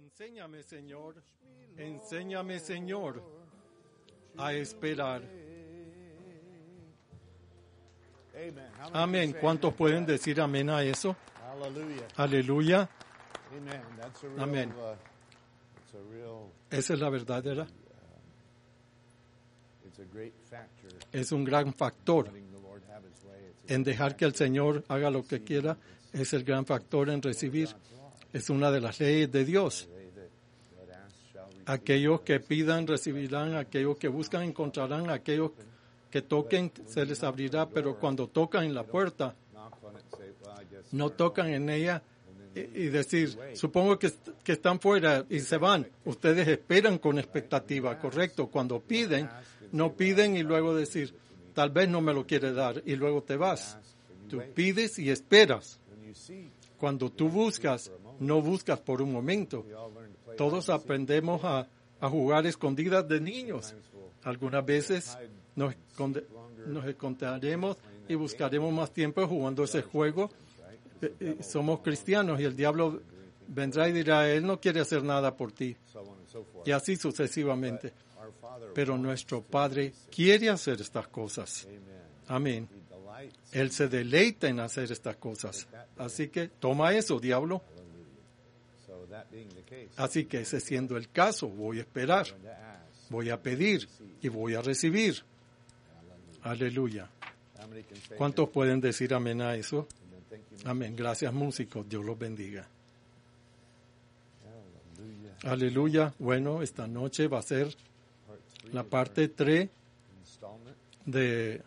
Enséñame, Señor, a esperar. Amén. ¿Cuántos pueden decir amén a eso? Aleluya. Amén. Esa es la verdadera. Es un gran factor en dejar que el Señor haga lo que quiera. Es el gran factor en recibir. Es una de las leyes de Dios. Aquellos que pidan recibirán, aquellos que buscan encontrarán, aquellos que toquen se les abrirá, pero cuando tocan en la puerta, no tocan en ella y decir, supongo que están fuera y se van. Ustedes esperan con expectativa, correcto. Cuando piden, no piden y luego decir, tal vez no me lo quiere dar y luego te vas. Tú pides y esperas. Cuando tú buscas, no buscas por un momento. Todos aprendemos a jugar escondidas de niños. Algunas veces nos esconderemos y buscaremos más tiempo jugando ese juego. Somos cristianos y el diablo vendrá y dirá, él no quiere hacer nada por ti. Y así sucesivamente. Pero nuestro Padre quiere hacer estas cosas. Amén. Él se deleita en hacer estas cosas. Así que toma eso, diablo. Así que ese siendo el caso, voy a esperar, voy a pedir y voy a recibir. Aleluya. ¿Cuántos pueden decir amén a eso? Amén. Gracias, músicos. Dios los bendiga. Aleluya. Bueno, esta noche va a ser la parte 3 de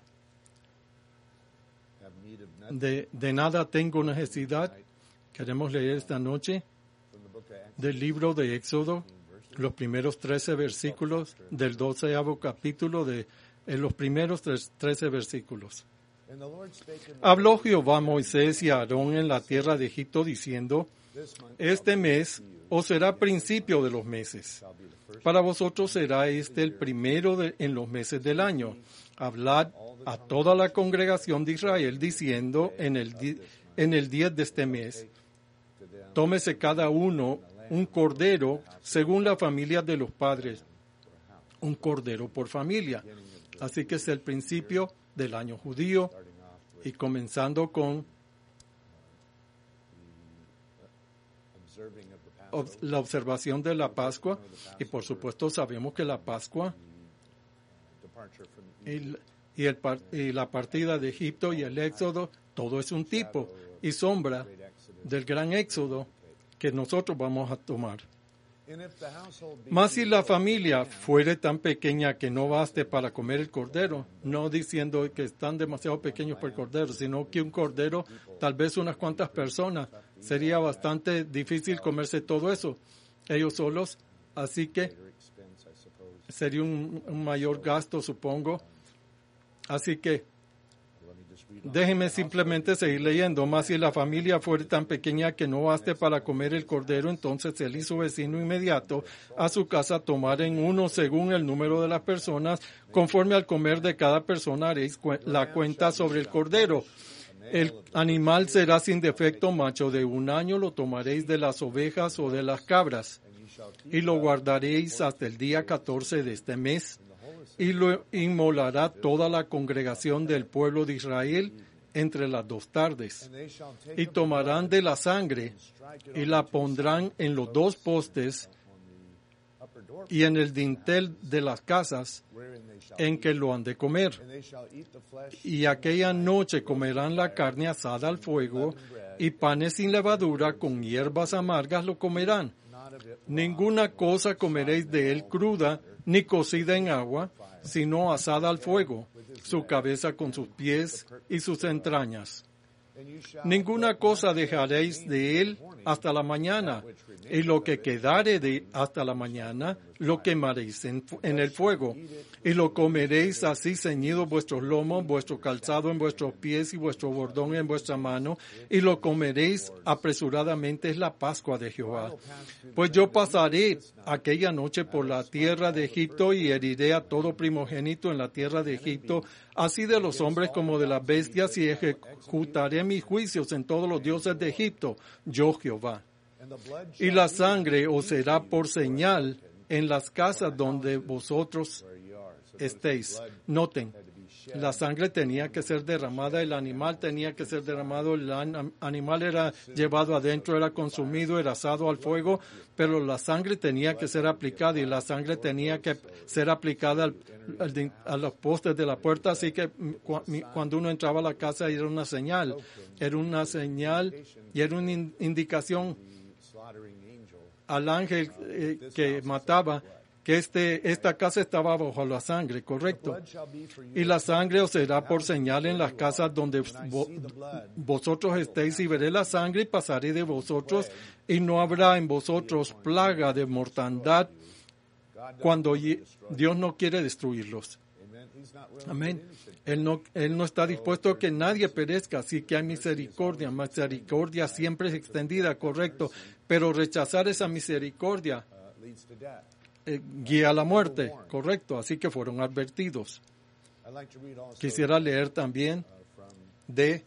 nada tengo necesidad. Queremos leer esta noche del libro de Éxodo, los primeros 13 versículos del 12º capítulo, en los primeros 13 versículos. Habló Jehová a Moisés y a Aarón en la tierra de Egipto, diciendo, este mes os será principio de los meses. Para vosotros será este el primero en los meses del año. Hablad a toda la congregación de Israel, diciendo, en el 10 de este mes, tómese cada uno un cordero según la familia de los padres, un cordero por familia. Así que es el principio del año judío y comenzando con la observación de la Pascua. Y por supuesto sabemos que la Pascua y la partida de Egipto y el Éxodo, todo es un tipo y sombra del gran Éxodo que nosotros vamos a tomar. Mas si la familia fuere tan pequeña que no baste para comer el cordero, no diciendo que están demasiado pequeños para el cordero, sino que un cordero, tal vez unas cuantas personas, sería bastante difícil comerse todo eso, ellos solos, así que sería un mayor gasto, supongo. Así que déjenme simplemente seguir leyendo. Mas si la familia fuera tan pequeña que no baste para comer el cordero, entonces él y su vecino inmediato a su casa tomaren uno según el número de las personas, conforme al comer de cada persona haréis la cuenta sobre el cordero. El animal será sin defecto, macho de 1 año, lo tomaréis de las ovejas o de las cabras, y lo guardaréis hasta el día 14 de este mes. Y lo inmolará toda la congregación del pueblo de Israel entre las 2 tardes. Y tomarán de la sangre y la pondrán en los 2 postes y en el dintel de las casas en que lo han de comer. Y aquella noche comerán la carne asada al fuego y panes sin levadura con hierbas amargas lo comerán. Ninguna cosa comeréis de él cruda ni cocida en agua, sino asada al fuego, su cabeza con sus pies y sus entrañas. Ninguna cosa dejaréis de él hasta la mañana, y lo que quedare hasta la mañana lo quemaréis en el fuego, y lo comeréis así ceñidos vuestros lomos, vuestro calzado en vuestros pies y vuestro bordón en vuestra mano, y lo comeréis apresuradamente. Es la Pascua de Jehová. Pues yo pasaré aquella noche por la tierra de Egipto y heriré a todo primogénito en la tierra de Egipto, así de los hombres como de las bestias, y ejecutaré mis juicios en todos los dioses de Egipto, yo Jehová. Y la sangre os será por señal en las casas donde vosotros estéis. Noten, la sangre tenía que ser derramada, el animal tenía que ser derramado, el animal era llevado adentro, era consumido, era asado al fuego, pero la sangre tenía que ser aplicada y la sangre tenía que ser aplicada a los postes de la puerta, así que cuando uno entraba a la casa era una señal y era una indicación al ángel que mataba que esta casa estaba bajo la sangre, ¿correcto? Y la sangre os será por señal en las casas donde vosotros estéis, y veré la sangre y pasaré de vosotros, y no habrá en vosotros plaga de mortandad cuando Dios no quiere destruirlos. Amén. Él no está dispuesto a que nadie perezca, así que hay misericordia. Misericordia siempre es extendida, correcto, pero rechazar esa misericordia guía a la muerte, correcto, así que fueron advertidos. Quisiera leer también de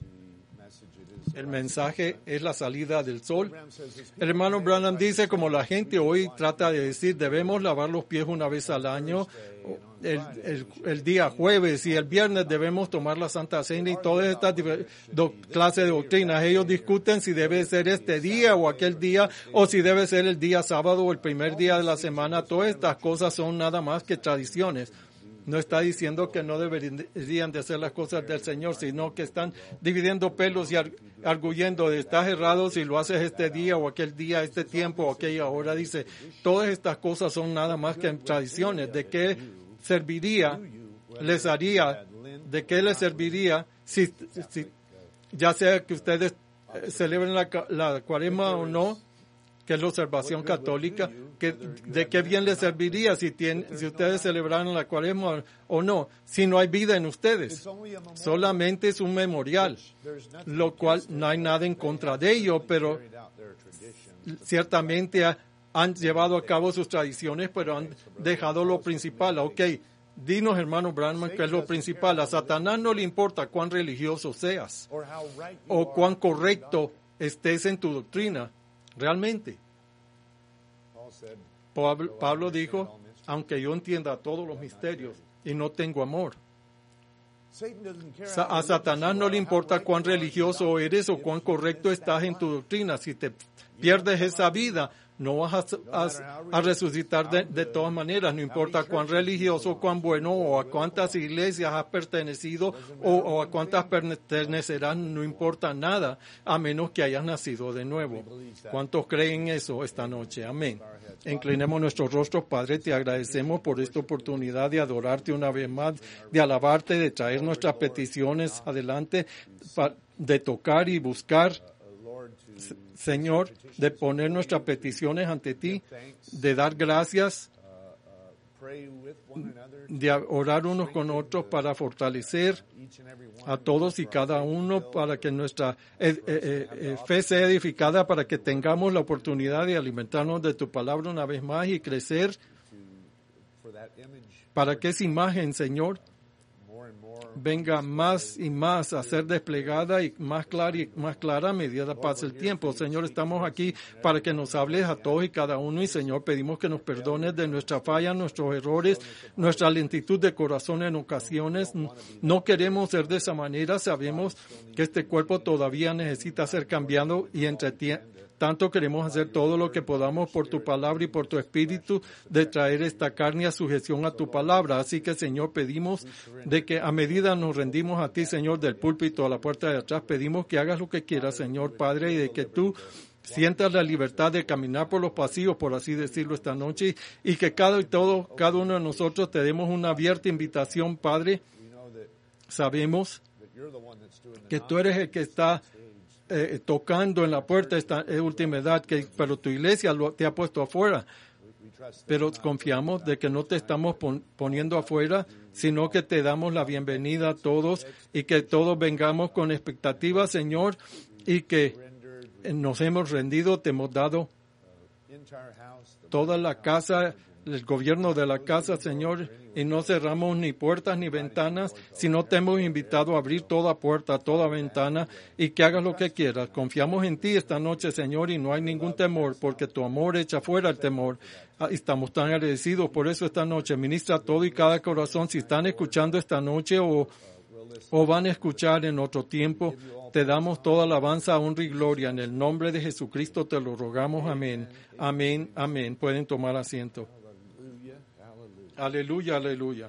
el mensaje es la salida del sol. El hermano Branham dice, como la gente hoy trata de decir, debemos lavar los pies una vez al año, el día jueves y el viernes debemos tomar la Santa Cena y todas estas clases de doctrinas. Ellos discuten si debe ser este día o aquel día, o si debe ser el día sábado o el primer día de la semana. Todas estas cosas son nada más que tradiciones. No está diciendo que no deberían de hacer las cosas del Señor, sino que están dividiendo pelos y arguyendo de estás errado si lo haces este día o aquel día, este tiempo o aquella hora. Dice, todas estas cosas son nada más que tradiciones. ¿De qué serviría, de qué les serviría si ya sea que ustedes celebren la cuaresma o no, que es la observación católica, de qué bien les serviría si ustedes celebraran la cuaresma o no, si no hay vida en ustedes. Solamente es un memorial, lo cual no hay nada en contra de ello, pero ciertamente han llevado a cabo sus tradiciones, pero han dejado lo principal. Ok, dinos, hermano Branham, qué es lo principal. A Satanás no le importa cuán religioso seas o cuán correcto estés en tu doctrina. Realmente, Pablo dijo, aunque yo entienda todos los misterios y no tengo amor, a Satanás no le importa cuán religioso eres o cuán correcto estás en tu doctrina. Si te pierdes esa vida, no vas a resucitar de todas maneras, no importa cuán religioso, cuán bueno o a cuántas iglesias has pertenecido o a cuántas pertenecerás, no importa nada, a menos que hayas nacido de nuevo. ¿Cuántos creen eso esta noche? Amén. Inclinemos nuestros rostros, Padre, te agradecemos por esta oportunidad de adorarte una vez más, de alabarte, de traer nuestras peticiones adelante, de tocar y buscar, Señor, de poner nuestras peticiones ante ti, de dar gracias, de orar unos con otros para fortalecer a todos y cada uno, para que nuestra fe sea edificada, para que tengamos la oportunidad de alimentarnos de tu palabra una vez más y crecer, para que esa imagen, Señor, venga más y más a ser desplegada y más clara a medida que pase el tiempo. Señor, estamos aquí para que nos hables a todos y cada uno, y Señor, pedimos que nos perdones de nuestra falla, nuestros errores, nuestra lentitud de corazón en ocasiones. No queremos ser de esa manera. Sabemos que este cuerpo todavía necesita ser cambiado, y tanto queremos hacer todo lo que podamos por tu palabra y por tu espíritu, de traer esta carne a sujeción a tu palabra. Así que, Señor, pedimos de que a medida nos rendimos a ti, Señor, del púlpito a la puerta de atrás, pedimos que hagas lo que quieras, Señor Padre, y de que tú sientas la libertad de caminar por los pasillos, por así decirlo, esta noche, y que cada uno de nosotros te demos una abierta invitación, Padre. Sabemos que tú eres el que está tocando en la puerta esta última edad, pero tu iglesia te ha puesto afuera. Pero confiamos de que no te estamos poniendo afuera, sino que te damos la bienvenida a todos, y que todos vengamos con expectativa, Señor, y que nos hemos rendido, te hemos dado toda la casa, el gobierno de la casa, Señor, y no cerramos ni puertas ni ventanas, sino te hemos invitado a abrir toda puerta, toda ventana, y que hagas lo que quieras. Confiamos en ti esta noche, Señor, y no hay ningún temor, porque tu amor echa fuera el temor. Estamos tan agradecidos por eso esta noche. Ministra todo y cada corazón, si están escuchando esta noche o van a escuchar en otro tiempo, te damos toda alabanza, honra y gloria. En el nombre de Jesucristo te lo rogamos. Amén. Amén. Amén. Pueden tomar asiento. Aleluya, aleluya.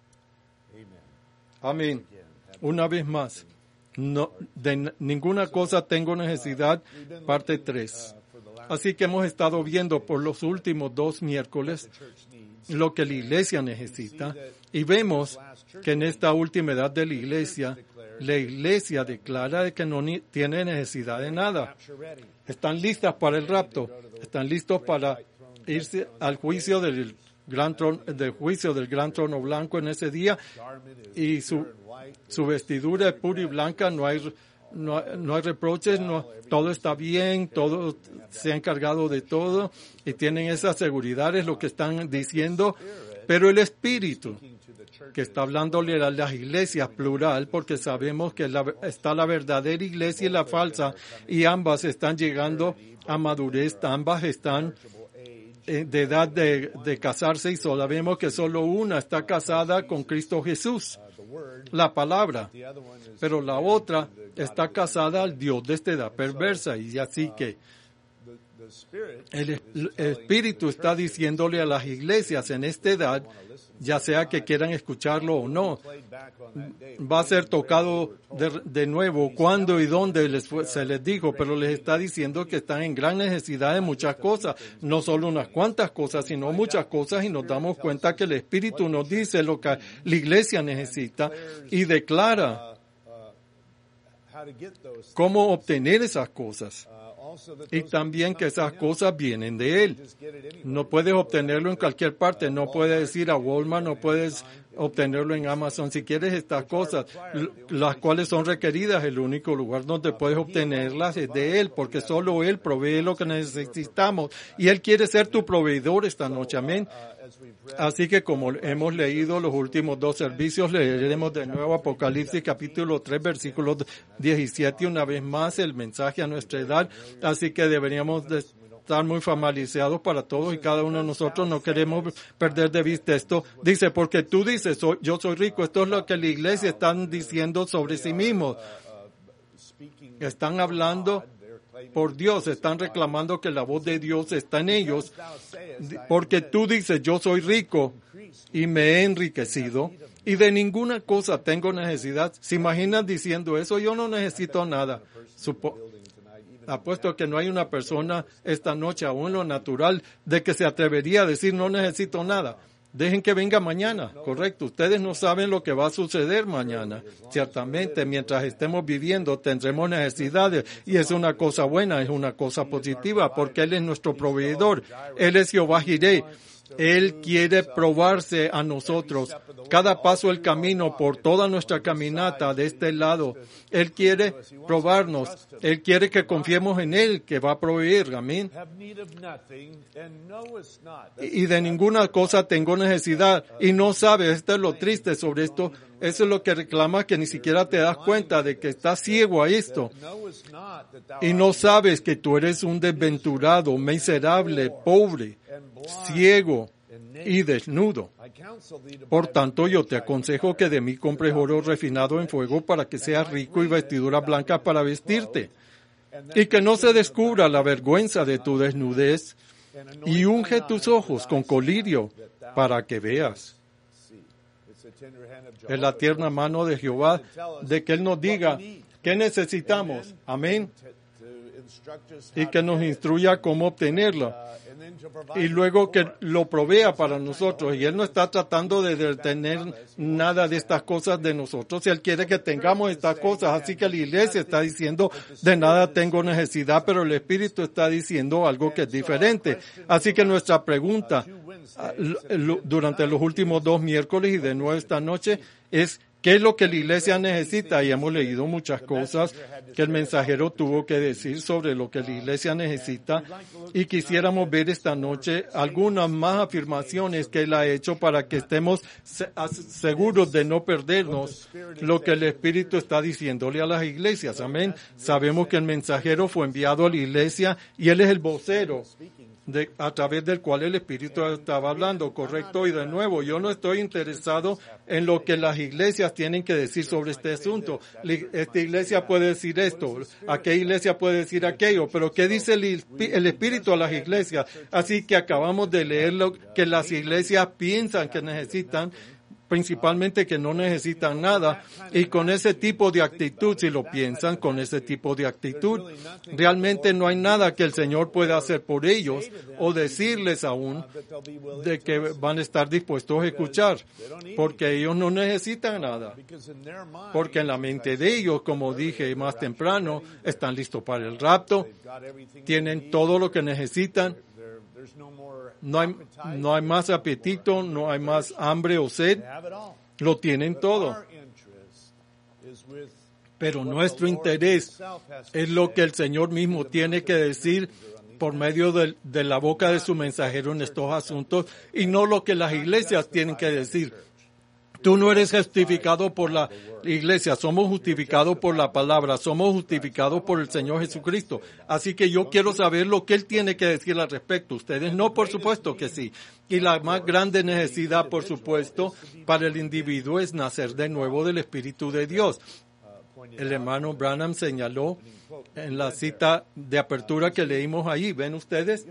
Amén. Una vez más, no, de ninguna cosa tengo necesidad, parte 3. Así que hemos estado viendo por los últimos 2 miércoles lo que la iglesia necesita, y vemos que en esta última edad de la iglesia declara de que no tiene necesidad de nada. Están listas para el rapto, están listos para irse al juicio del gran trono blanco en ese día, y su vestidura es pura y blanca, no hay reproches, todo está bien, todo se ha encargado de todo, y tienen esa seguridad, es lo que están diciendo. Pero el Espíritu, que está hablándole a las iglesias plural, porque sabemos que está la verdadera iglesia y la falsa, y ambas están llegando a madurez, ambas están de edad de casarse, y sabemos que solo una está casada con Cristo Jesús, la palabra, pero la otra está casada al Dios de esta edad perversa. Y así que el Espíritu está diciéndole a las iglesias en esta edad, ya sea que quieran escucharlo o no, va a ser tocado de nuevo cuando y dónde se les dijo, pero les está diciendo que están en gran necesidad de muchas cosas, no solo unas cuantas cosas, sino muchas cosas, y nos damos cuenta que el Espíritu nos dice lo que la iglesia necesita y declara cómo obtener esas cosas. Y también que esas cosas vienen de Él. No puedes obtenerlo en cualquier parte. No puedes ir a Walmart, no puedes obtenerlo en Amazon. Si quieres estas cosas, las cuales son requeridas, el único lugar donde puedes obtenerlas es de Él, porque solo Él provee lo que necesitamos. Y Él quiere ser tu proveedor esta noche. Amén. Así que como hemos leído los últimos 2 servicios, leeremos de nuevo Apocalipsis capítulo 3, versículos 17, una vez más el mensaje a nuestra edad. Así que deberíamos de estar muy familiarizados para todos y cada uno de nosotros. No queremos perder de vista esto. Dice, porque tú dices, yo soy rico. Esto es lo que la iglesia están diciendo sobre sí mismos. Están hablando por Dios, están reclamando que la voz de Dios está en ellos, porque tú dices, yo soy rico y me he enriquecido y de ninguna cosa tengo necesidad. ¿Se imaginan diciendo eso? Yo no necesito nada. Apuesto que no hay una persona esta noche, aún en lo natural, de que se atrevería a decir no necesito nada. Dejen que venga mañana, correcto. Ustedes no saben lo que va a suceder mañana. Ciertamente, mientras estemos viviendo, tendremos necesidades. Y es una cosa buena, es una cosa positiva, porque Él es nuestro proveedor. Él es Jehová Jireh. Él quiere probarse a nosotros. Cada paso del camino, por toda nuestra caminata de este lado, Él quiere probarnos. Él quiere que confiemos en Él, que va a proveer. Amén. Y de ninguna cosa tengo necesidad. Y no sabes, esto es lo triste sobre esto. Eso es lo que reclama, que ni siquiera te das cuenta de que estás ciego a esto. Y no sabes que tú eres un desventurado, miserable, pobre, ciego y desnudo. Por tanto, yo te aconsejo que de mí compres oro refinado en fuego para que seas rico y vestiduras blancas para vestirte, y que no se descubra la vergüenza de tu desnudez, y unge tus ojos con colirio para que veas. Es la tierna mano de Jehová de que Él nos diga qué necesitamos. Amén. Y que nos instruya cómo obtenerlo. Y luego que lo provea para nosotros. Y Él no está tratando de detener nada de estas cosas de nosotros. Él quiere que tengamos estas cosas. Así que la iglesia está diciendo, de nada tengo necesidad, pero el Espíritu está diciendo algo que es diferente. Así que nuestra pregunta durante los últimos 2 miércoles y de nuevo esta noche es, ¿Qué es lo que la iglesia necesita? Y hemos leído muchas cosas que el mensajero tuvo que decir sobre lo que la iglesia necesita. Y quisiéramos ver esta noche algunas más afirmaciones que él ha hecho para que estemos seguros de no perdernos lo que el Espíritu está diciéndole a las iglesias. Amén. Sabemos que el mensajero fue enviado a la iglesia y él es el vocero a través del cual el Espíritu estaba hablando, correcto. Y de nuevo, yo no estoy interesado en lo que las iglesias tienen que decir sobre este asunto. Esta iglesia puede decir esto, aquella iglesia puede decir aquello, pero ¿qué dice el Espíritu a las iglesias? Así que acabamos de leer lo que las iglesias piensan que necesitan, principalmente que no necesitan nada, y con ese tipo de actitud, si lo piensan, con ese tipo de actitud, realmente no hay nada que el Señor pueda hacer por ellos o decirles aún de que van a estar dispuestos a escuchar, porque ellos no necesitan nada, porque en la mente de ellos, como dije más temprano, están listos para el rapto, tienen todo lo que necesitan. No hay más apetito, no hay más hambre o sed, lo tienen todo. Pero nuestro interés es lo que el Señor mismo tiene que decir por medio de la boca de su mensajero en estos asuntos y no lo que las iglesias tienen que decir. Tú no eres justificado por la iglesia, somos justificados por la palabra, somos justificados por el Señor Jesucristo. Así que yo quiero saber lo que Él tiene que decir al respecto. Ustedes no, por supuesto que sí. Y la más grande necesidad, por supuesto, para el individuo es nacer de nuevo del Espíritu de Dios. El hermano Branham señaló en la cita de apertura que leímos allí, ¿ven ustedes?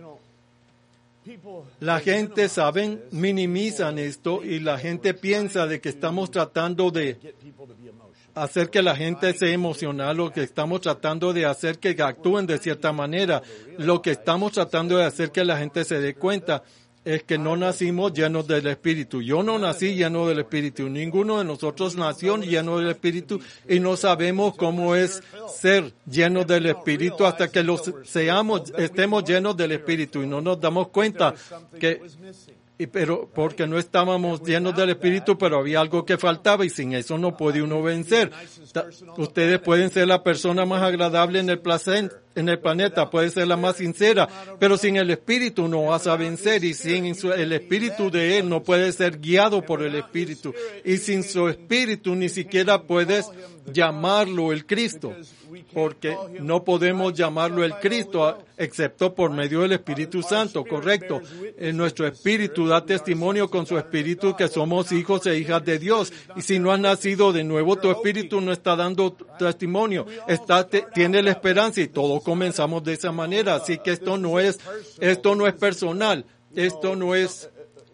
La gente, saben, minimizan esto y la gente piensa de que estamos tratando de hacer que la gente sea emocional o que estamos tratando de hacer que actúen de cierta manera. Lo que estamos tratando de hacer que la gente se dé cuenta es que no nacimos llenos del Espíritu. Yo no nací lleno del Espíritu. Ninguno de nosotros nació lleno del Espíritu y no sabemos cómo es ser llenos del Espíritu hasta que estemos llenos del Espíritu y no nos damos cuenta pero porque no estábamos llenos del Espíritu, pero había algo que faltaba y sin eso no puede uno vencer. Ustedes pueden ser la persona más agradable en el planeta, puede ser la más sincera, pero sin el Espíritu no vas a vencer y sin el Espíritu de Él no puedes ser guiado por el Espíritu y sin su Espíritu ni siquiera puedes llamarlo el Cristo, porque no podemos llamarlo el Cristo excepto por medio del Espíritu Santo, correcto. Nuestro Espíritu da testimonio con su Espíritu que somos hijos e hijas de Dios, y si no has nacido de nuevo, tu Espíritu no está dando testimonio, tiene la esperanza y todos comenzamos de esa manera, así que esto no es personal, esto no es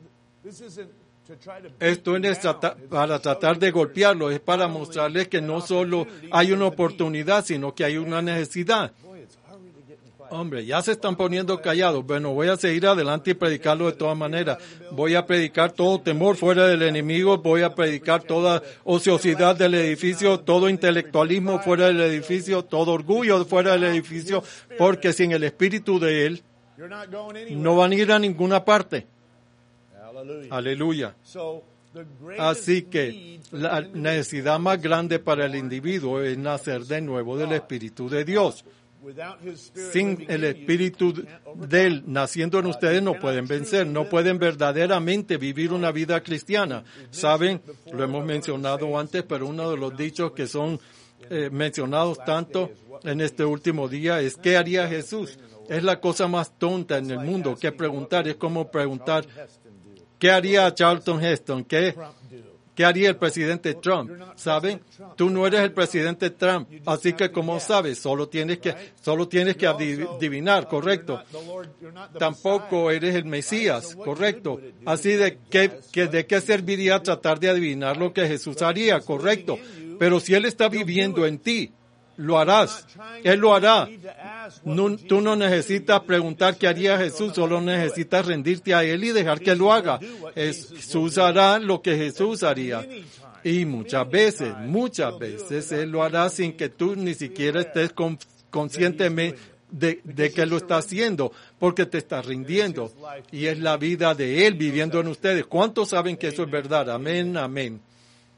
para tratar de golpearlo, es para mostrarles que no solo hay una oportunidad, sino que hay una necesidad. Hombre, ya se están poniendo callados. Bueno, voy a seguir adelante y predicarlo de todas maneras. Voy a predicar todo temor fuera del enemigo, voy a predicar toda ociosidad del edificio, todo intelectualismo fuera del edificio, todo orgullo fuera del edificio, porque sin el Espíritu de Él no van a ir a ninguna parte. Aleluya. Así que la necesidad más grande para el individuo es nacer de nuevo del Espíritu de Dios. Sin el Espíritu de Él naciendo en ustedes no pueden vencer, no pueden verdaderamente vivir una vida cristiana. Saben, lo hemos mencionado antes, pero uno de los dichos que son mencionados tanto en este último día es ¿qué haría Jesús? Es la cosa más tonta en el mundo que preguntar, es como preguntar ¿qué haría Charlton Heston? ¿Qué haría el presidente Trump? ¿Saben? Tú no eres el presidente Trump, así que como sabes, solo tienes que adivinar, correcto. Tampoco eres el Mesías, correcto. Así de qué serviría tratar de adivinar lo que Jesús haría, correcto. Pero si Él está viviendo en ti, lo harás. Él lo hará. Tú no necesitas preguntar qué haría Jesús, solo necesitas rendirte a Él y dejar que lo haga. Jesús hará lo que Jesús haría. Y muchas veces Él lo hará sin que tú ni siquiera estés consciente de que lo está haciendo, porque te está rindiendo. Y es la vida de Él viviendo en ustedes. ¿Cuántos saben que eso es verdad? Amén, amén.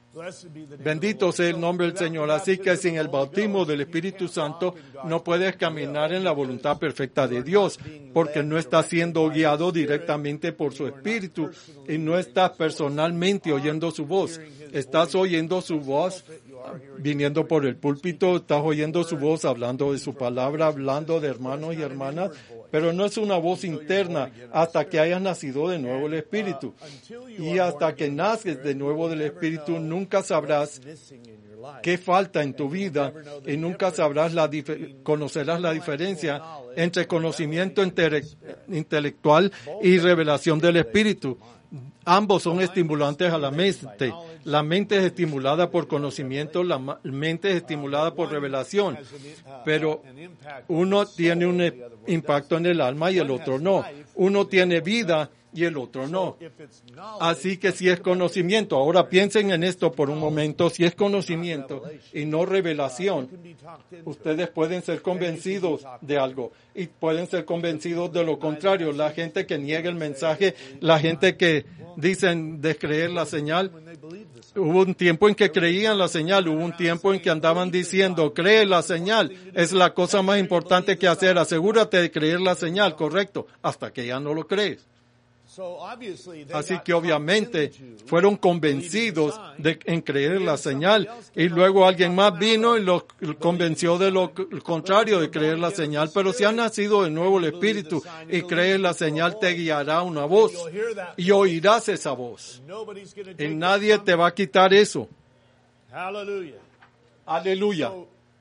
Bendito sea el nombre del Señor. Así que sin el bautismo del Espíritu Santo no puedes caminar en la voluntad perfecta de Dios, porque no estás siendo guiado directamente por su Espíritu y no estás personalmente oyendo su voz. Estás oyendo su voz viniendo por el púlpito, estás oyendo su voz hablando de su palabra, hablando de hermanos y hermanas, pero no es una voz interna hasta que hayas nacido de nuevo el Espíritu. Y hasta que naces de nuevo del Espíritu, nunca sabrás qué falta en tu vida y nunca sabrás conocerás la diferencia entre conocimiento intelectual y revelación del Espíritu. Ambos son estimulantes a la mente. La mente es estimulada por conocimiento, la mente es estimulada por revelación. Pero uno tiene un impacto en el alma y el otro no. Uno tiene vida y el otro no. Así que si es conocimiento, ahora piensen en esto por un momento, si es conocimiento y no revelación, ustedes pueden ser convencidos de algo y pueden ser convencidos de lo contrario. La gente que niega el mensaje, la gente que dicen descreer la señal, hubo un tiempo en que creían la señal, hubo un tiempo en que andaban diciendo, cree la señal, es la cosa más importante que hacer, asegúrate de creer la señal, correcto, hasta que ya no lo crees. Así que obviamente fueron convencidos en creer la señal y luego alguien más vino y los convenció de lo contrario, de creer la señal. Pero si has nacido de nuevo el Espíritu y crees la señal, te guiará una voz y oirás esa voz. Y nadie te va a quitar eso. Aleluya.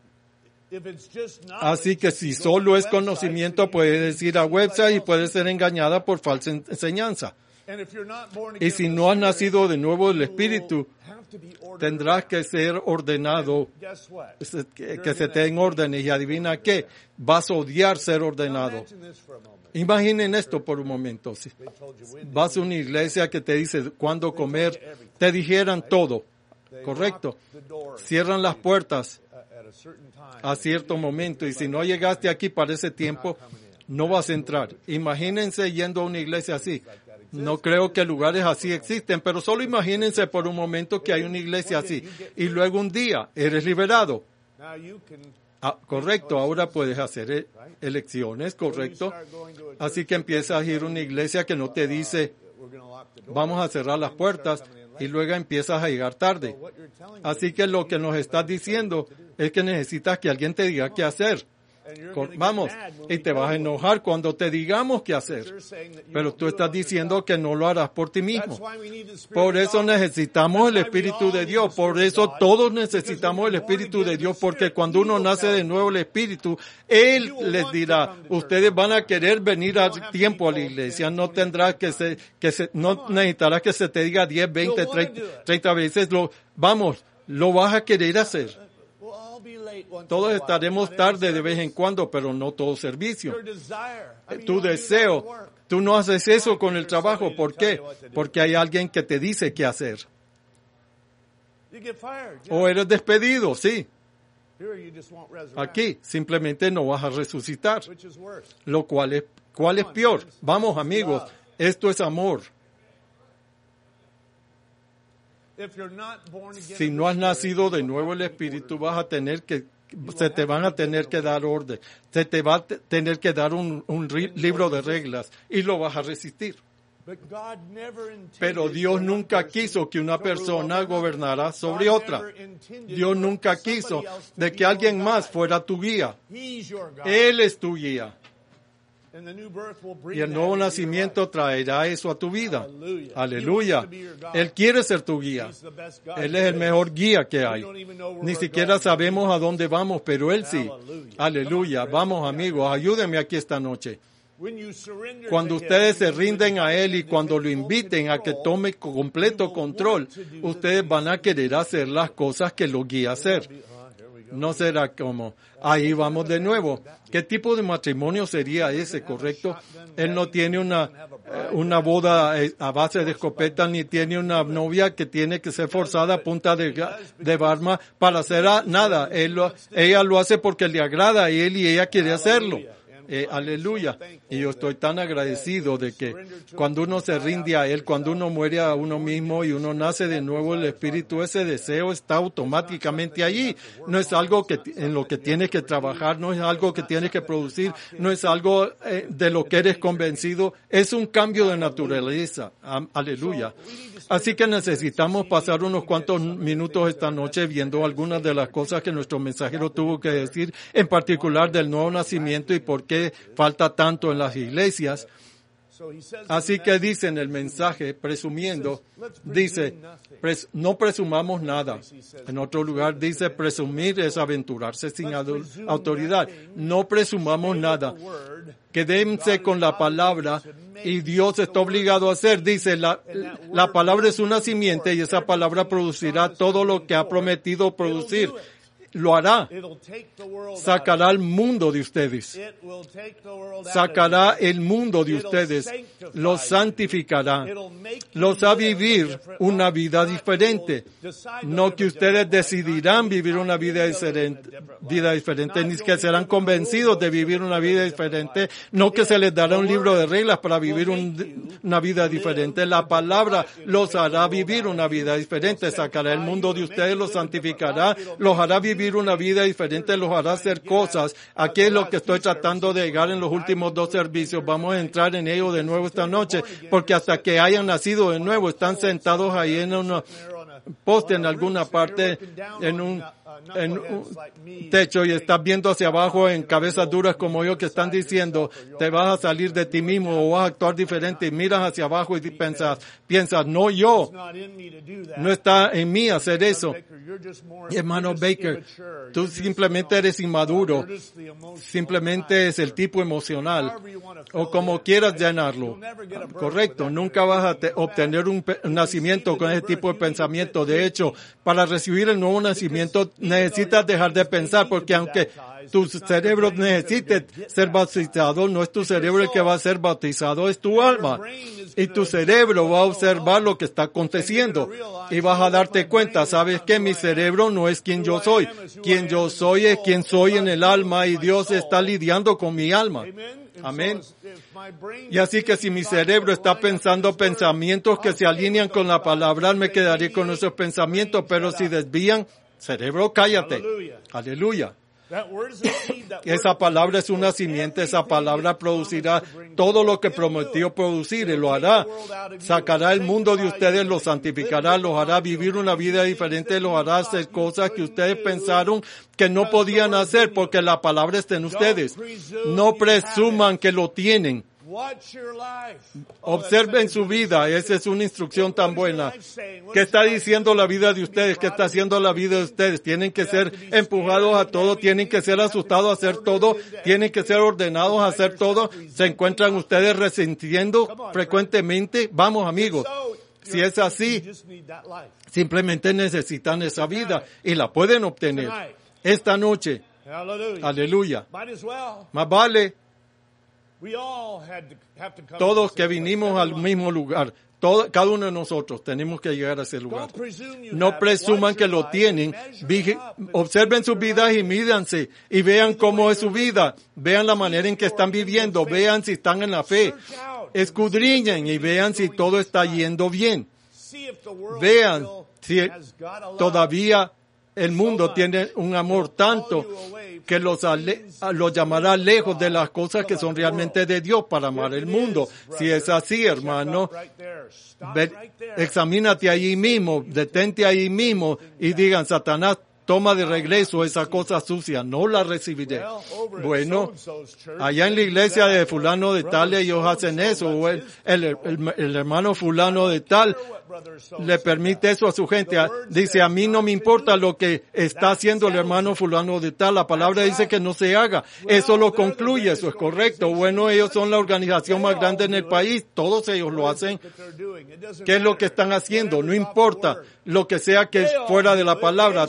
Así que si solo es conocimiento, puedes ir a website y puedes ser engañada por falsa enseñanza. Y si no has nacido de nuevo del Espíritu, tendrás que ser ordenado, que se te den órdenes. Y adivina qué, vas a odiar ser ordenado. Imaginen esto por un momento. Si vas a una iglesia que te dice cuándo comer, te dijeran todo, ¿correcto? Cierran las puertas a cierto momento y si no llegaste aquí para ese tiempo, no vas a entrar. Imagínense yendo a una iglesia así. No creo que lugares así existen, pero solo imagínense por un momento que hay una iglesia así y luego un día eres liberado. Correcto, ahora puedes hacer elecciones, correcto. Así que empiezas a ir a una iglesia que no te dice, vamos a cerrar las puertas, y luego empiezas a llegar tarde. Así que lo que nos estás diciendo es que necesitas que alguien te diga qué hacer. Vamos, y te vas a enojar cuando te digamos qué hacer. Pero tú estás diciendo que no lo harás por ti mismo. Por eso necesitamos el Espíritu de Dios. Por eso todos necesitamos el Espíritu de Dios. Porque cuando uno nace de nuevo el Espíritu, Él les dirá, ustedes van a querer venir a tiempo a la iglesia. No tendrás no necesitarás que se te diga 10, 20, 30 veces. Lo vas a querer hacer. Todos estaremos tarde de vez en cuando, pero no todo servicio. Tu deseo, tú no haces eso con el trabajo. ¿Por qué? Porque hay alguien que te dice qué hacer. O eres despedido, sí. Aquí simplemente no vas a resucitar. ¿Cuál es peor? Vamos, amigos, esto es amor. Si no has nacido de nuevo el Espíritu, se te van a tener que dar orden. Se te va a tener que dar un libro de reglas y lo vas a resistir. Pero Dios nunca quiso que una persona gobernara sobre otra. Dios nunca quiso de que alguien más fuera tu guía. Él es tu guía. Y el nuevo nacimiento traerá eso a tu vida. Aleluya. Él quiere ser tu guía. Él es el mejor guía que hay. Ni siquiera sabemos a dónde vamos, pero Él sí. Aleluya. Vamos, amigos, ayúdenme aquí esta noche. Cuando ustedes se rinden a Él y cuando lo inviten a que tome completo control, ustedes van a querer hacer las cosas que lo guía a hacer. No será como, ahí vamos de nuevo. ¿Qué tipo de matrimonio sería ese, correcto? Él no tiene una boda a base de escopeta, ni tiene una novia que tiene que ser forzada a punta de arma para hacer nada. Ella lo hace porque le agrada a él y ella quiere hacerlo. Aleluya. Y yo estoy tan agradecido de que cuando uno se rinde a Él, cuando uno muere a uno mismo y uno nace de nuevo, el Espíritu, ese deseo está automáticamente allí. No es algo en lo que tienes que trabajar, no es algo que tienes que producir, no es algo de lo que eres convencido, es un cambio de naturaleza. Aleluya. Así que necesitamos pasar unos cuantos minutos esta noche viendo algunas de las cosas que nuestro mensajero tuvo que decir, en particular del nuevo nacimiento y por qué falta tanto en las iglesias. Así que dice en el mensaje, presumiendo, dice, no presumamos nada. En otro lugar dice, presumir es aventurarse sin autoridad. No presumamos nada. Quédense con la palabra y Dios está obligado a hacer. Dice, la palabra es una simiente y esa palabra producirá todo lo que ha prometido producir. Lo hará. Sacará el mundo de ustedes. Sacará el mundo de ustedes. Los santificará. Los hará vivir una vida diferente. No que ustedes decidirán vivir una vida diferente, ni que serán convencidos de vivir una vida diferente. No que se les dará un libro de reglas para vivir una vida diferente. La palabra los hará vivir una vida diferente. Sacará el mundo de ustedes, los santificará, los hará vivir una vida diferente, los hará hacer cosas. Aquí es lo que estoy tratando de llegar en los últimos 2 servicios. Vamos a entrar en ello de nuevo esta noche, porque hasta que hayan nacido de nuevo, están sentados ahí en un poste en alguna parte, en un techo, y estás viendo hacia abajo en cabezas duras como yo que están diciendo, te vas a salir de ti mismo o vas a actuar diferente, y miras hacia abajo y piensas, no yo, no está en mí hacer eso. Hermano Baker, tú simplemente eres inmaduro, simplemente es el tipo emocional, o como quieras llenarlo. Correcto, nunca vas a obtener un nacimiento con ese tipo de pensamiento. De hecho, para recibir el nuevo nacimiento necesitas dejar de pensar, porque aunque tu cerebro necesite ser bautizado, no es tu cerebro el que va a ser bautizado, es tu alma. Y tu cerebro va a observar lo que está aconteciendo. Y vas a darte cuenta, ¿sabes qué? Mi cerebro no es quien yo soy. Quien yo soy es quien soy en el alma, y Dios está lidiando con mi alma. Amén. Y así que si mi cerebro está pensando pensamientos que se alinean con la palabra, me quedaré con esos pensamientos, pero si desvían, cerebro, cállate. Aleluya. Esa palabra es una simiente, esa palabra producirá todo lo que prometió producir, y lo hará. Sacará el mundo de ustedes, los santificará, los hará vivir una vida diferente, los hará hacer cosas que ustedes pensaron que no podían hacer, porque la palabra está en ustedes. No presuman que lo tienen. Observen su vida. Esa es una instrucción tan buena. ¿Qué está diciendo la vida de ustedes? ¿Qué está haciendo la vida de ustedes? Tienen que ser empujados a todo, tienen que ser asustados a hacer todo, tienen que ser ordenados a hacer todo. ¿Se encuentran ustedes resintiendo frecuentemente? Vamos, amigos. Si es así, simplemente necesitan esa vida y la pueden obtener esta noche. Aleluya. Más vale. Todos que vinimos al mismo lugar, cada uno de nosotros tenemos que llegar a ese lugar. No presuman que lo tienen. Observen sus vidas y mídanse y vean cómo es su vida. Vean la manera en que están viviendo. Vean si están en la fe. Escudriñen y vean si todo está yendo bien. Vean si todavía el mundo tiene un amor tanto que los llamará lejos de las cosas que son realmente de Dios para amar el mundo. Si es así, hermano, examínate allí mismo, detente allí mismo y digan, Satanás, toma de regreso esa cosa sucia, no la recibiré. Bueno, allá en la iglesia de fulano de tal, ellos hacen eso, o el hermano fulano de tal le permite eso a su gente. Dice, a mí no me importa lo que está haciendo el hermano fulano de tal, la palabra dice que no se haga. Eso lo concluye, eso es correcto. Bueno, ellos son la organización más grande en el país, todos ellos lo hacen. ¿Qué es lo que están haciendo? No importa lo que sea que es fuera de la palabra, todos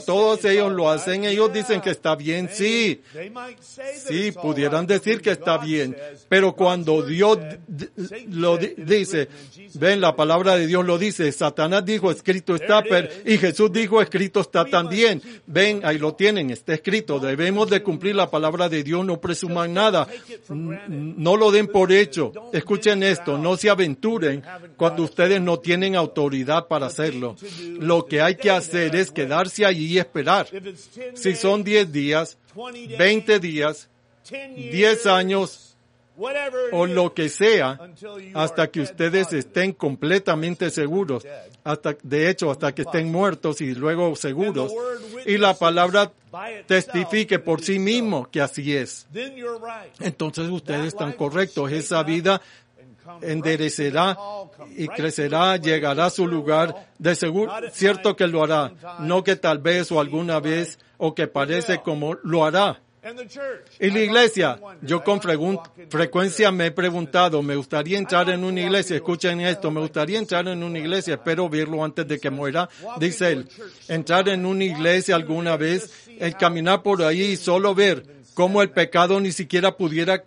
ellos lo hacen, ellos dicen que está bien, sí. Sí, pudieran decir que está bien, pero cuando Dios lo dice, ven, la palabra de Dios lo dice, Satanás dijo, escrito está, y Jesús dijo, escrito está también. Ven, ahí lo tienen, está escrito, debemos de cumplir la palabra de Dios, no presuman nada, no lo den por hecho. Escuchen esto, no se aventuren cuando ustedes no tienen autoridad para hacerlo. Lo que hay que hacer es quedarse allí y esperar. Si son 10 días, 20 días, 10 años o lo que sea, hasta que ustedes estén completamente seguros, hasta que estén muertos y luego seguros, y la palabra testifique por sí mismo que así es. Entonces ustedes están correctos. Esa vida enderecerá y crecerá, llegará a su lugar de seguro. Cierto que lo hará, no que tal vez o alguna vez o que parece como lo hará. Y la iglesia, yo con frecuencia me he preguntado, me gustaría entrar en una iglesia, escuchen esto, me gustaría entrar en una iglesia, espero verlo antes de que muera, dice él, entrar en una iglesia alguna vez, el caminar por ahí y solo ver cómo el pecado ni siquiera pudiera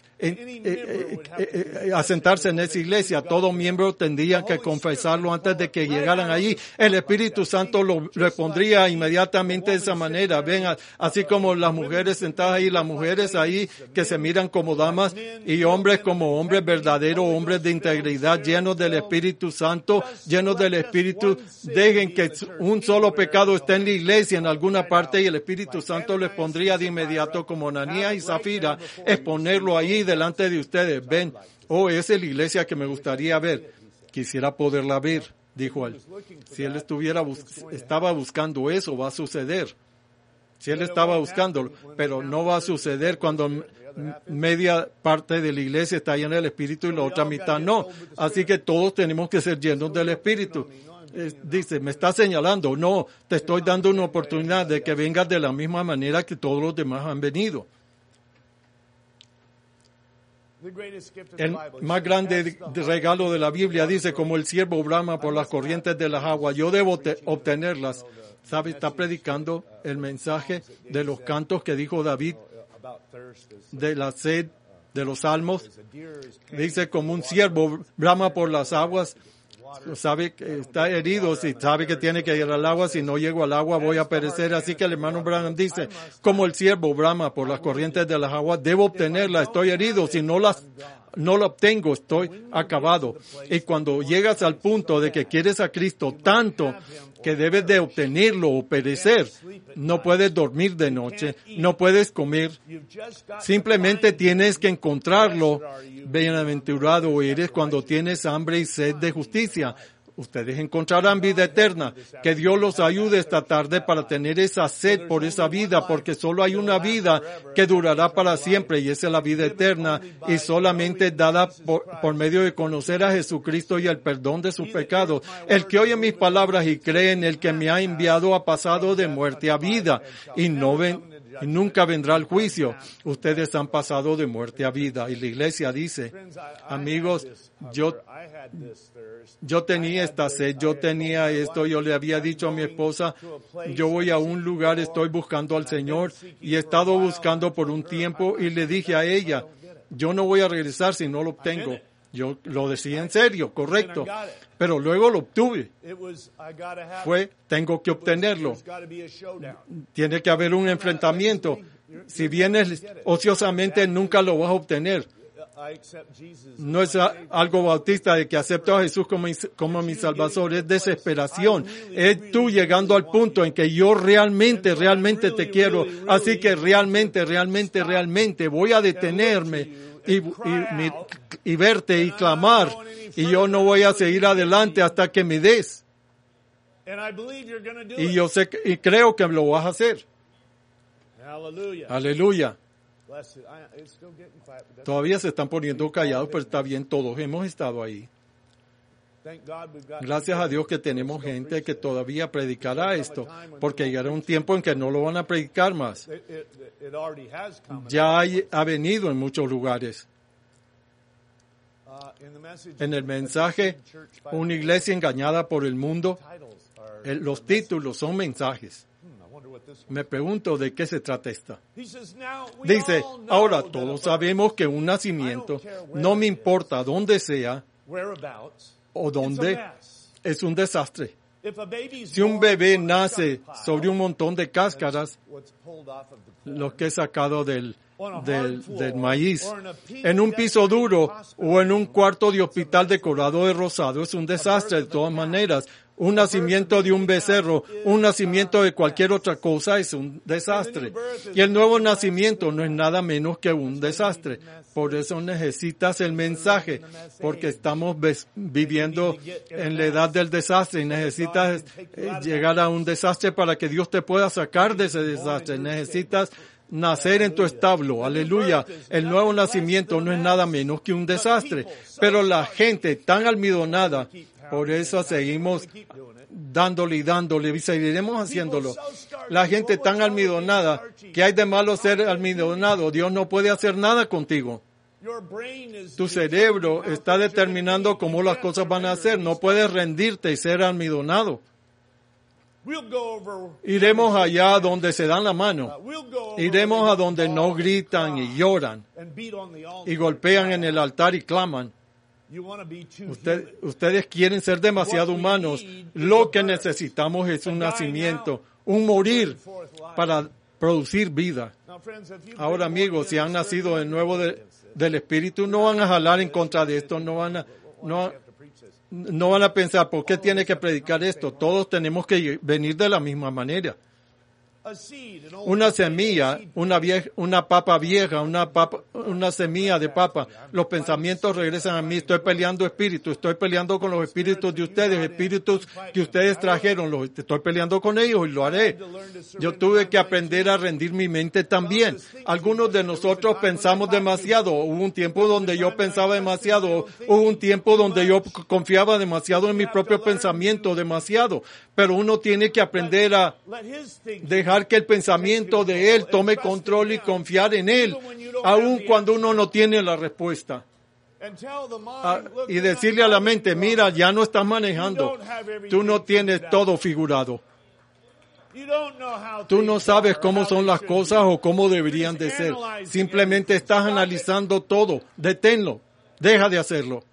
asentarse en esa iglesia. Todo miembro tendría que confesarlo antes de que llegaran allí. El Espíritu Santo lo pondría inmediatamente de esa manera. Ven, así como las mujeres sentadas ahí, las mujeres ahí que se miran como damas y hombres como hombres verdaderos, hombres de integridad, llenos del Espíritu Santo, llenos del Espíritu. Dejen que un solo pecado esté en la iglesia en alguna parte y el Espíritu Santo les pondría de inmediato, como Ananías y Zafira, exponerlo ahí delante de ustedes. Ven, esa es la iglesia que me gustaría ver. Quisiera poderla ver, dijo él. Si él estaba buscando eso, va a suceder. Si él estaba buscándolo, pero no va a suceder cuando media parte de la iglesia está llena del Espíritu y la otra mitad no. Así que todos tenemos que ser llenos del Espíritu. Dice, me está señalando, no, te estoy dando una oportunidad de que vengas de la misma manera que todos los demás han venido. El más grande regalo de la Biblia dice, como el ciervo brama por las corrientes de las aguas, yo debo obtenerlas. ¿Sabe? Está predicando el mensaje de los cantos que dijo David, de la sed, de los salmos. Dice, como un ciervo brama por las aguas, sabe que está herido, si sabe que tiene que ir al agua, si no llego al agua voy a perecer. Así que el hermano Branham dice, como el ciervo brama por las corrientes de las aguas, debo obtenerla, estoy herido, si no la obtengo, estoy acabado. Y cuando llegas al punto de que quieres a Cristo tanto que debes de obtenerlo o perecer, no puedes dormir de noche, no puedes comer, simplemente tienes que encontrarlo. Bienaventurado eres cuando tienes hambre y sed de justicia. Ustedes encontrarán vida eterna. Que Dios los ayude esta tarde para tener esa sed por esa vida, porque solo hay una vida que durará para siempre y esa es la vida eterna y solamente dada por medio de conocer a Jesucristo y el perdón de sus pecados. El que oye mis palabras y cree en el que me ha enviado ha pasado de muerte a vida y nunca vendrá el juicio. Ustedes han pasado de muerte a vida. Y la iglesia dice, amigos, yo tenía esta sed, yo tenía esto, yo le había dicho a mi esposa, yo voy a un lugar, estoy buscando al Señor y he estado buscando por un tiempo y le dije a ella, yo no voy a regresar si no lo obtengo. Yo lo decía en serio, correcto, pero luego lo obtuve. Tengo que obtenerlo. Tiene que haber un enfrentamiento. Si vienes ociosamente, nunca lo vas a obtener. No es algo bautista de que acepto a Jesús como mi Salvador, es desesperación. Es tú llegando al punto en que yo realmente te quiero, así que realmente voy a detenerme y verte y clamar, y yo no voy a seguir adelante hasta que me des. Y yo sé y creo que lo vas a hacer. Aleluya. Todavía se están poniendo callados, pero está bien, todos hemos estado ahí. Gracias a Dios que tenemos gente que todavía predicará esto, porque llegará un tiempo en que no lo van a predicar más. Ya ha venido en muchos lugares. En el mensaje, una iglesia engañada por el mundo, los títulos son mensajes. Me pregunto de qué se trata esta. Dice, ahora todos sabemos que un nacimiento, no me importa dónde sea o dónde, es un desastre. Si un bebé nace sobre un montón de cáscaras, lo que es sacado del maíz, en un piso duro o en un cuarto de hospital decorado de rosado, es un desastre de todas maneras. Un nacimiento de un becerro, un nacimiento de cualquier otra cosa es un desastre. Y el nuevo nacimiento no es nada menos que un desastre. Por eso necesitas el mensaje, porque estamos viviendo en la edad del desastre y necesitas llegar a un desastre para que Dios te pueda sacar de ese desastre. Necesitas nacer en tu establo, aleluya. El nuevo nacimiento no es nada menos que un desastre. Pero la gente tan almidonada, por eso seguimos dándole y seguiremos haciéndolo. La gente tan almidonada, que hay de malo ser almidonado. Dios no puede hacer nada contigo. Tu cerebro está determinando cómo las cosas van a ser. No puedes rendirte y ser almidonado. Iremos allá donde se dan la mano. Iremos a donde no gritan y lloran y golpean en el altar y claman. Ustedes quieren ser demasiado humanos. Lo que necesitamos es un nacimiento, un morir para producir vida. Ahora, amigos, si han nacido de nuevo del Espíritu, no van a jalar en contra de esto, no van a pensar, ¿por qué tiene que predicar esto? Todos tenemos que venir de la misma manera. Una semilla, una papa vieja, una semilla de papa. Los pensamientos regresan a mí. Estoy peleando estoy peleando con los espíritus de ustedes, espíritus que ustedes trajeron. Estoy peleando con ellos y lo haré. Yo tuve que aprender a rendir mi mente también. Algunos de nosotros pensamos demasiado. Hubo un tiempo donde yo pensaba demasiado. Hubo un tiempo donde yo confiaba demasiado en mi propio pensamiento, demasiado. Pero uno tiene que aprender a dejar que el pensamiento de Él tome control y confiar en Él, aun cuando uno no tiene la respuesta. Y decirle a la mente, mira, ya no estás manejando. Tú no tienes todo figurado. Tú no sabes cómo son las cosas o cómo deberían de ser. Simplemente estás analizando todo. Deténlo. Deja de hacerlo.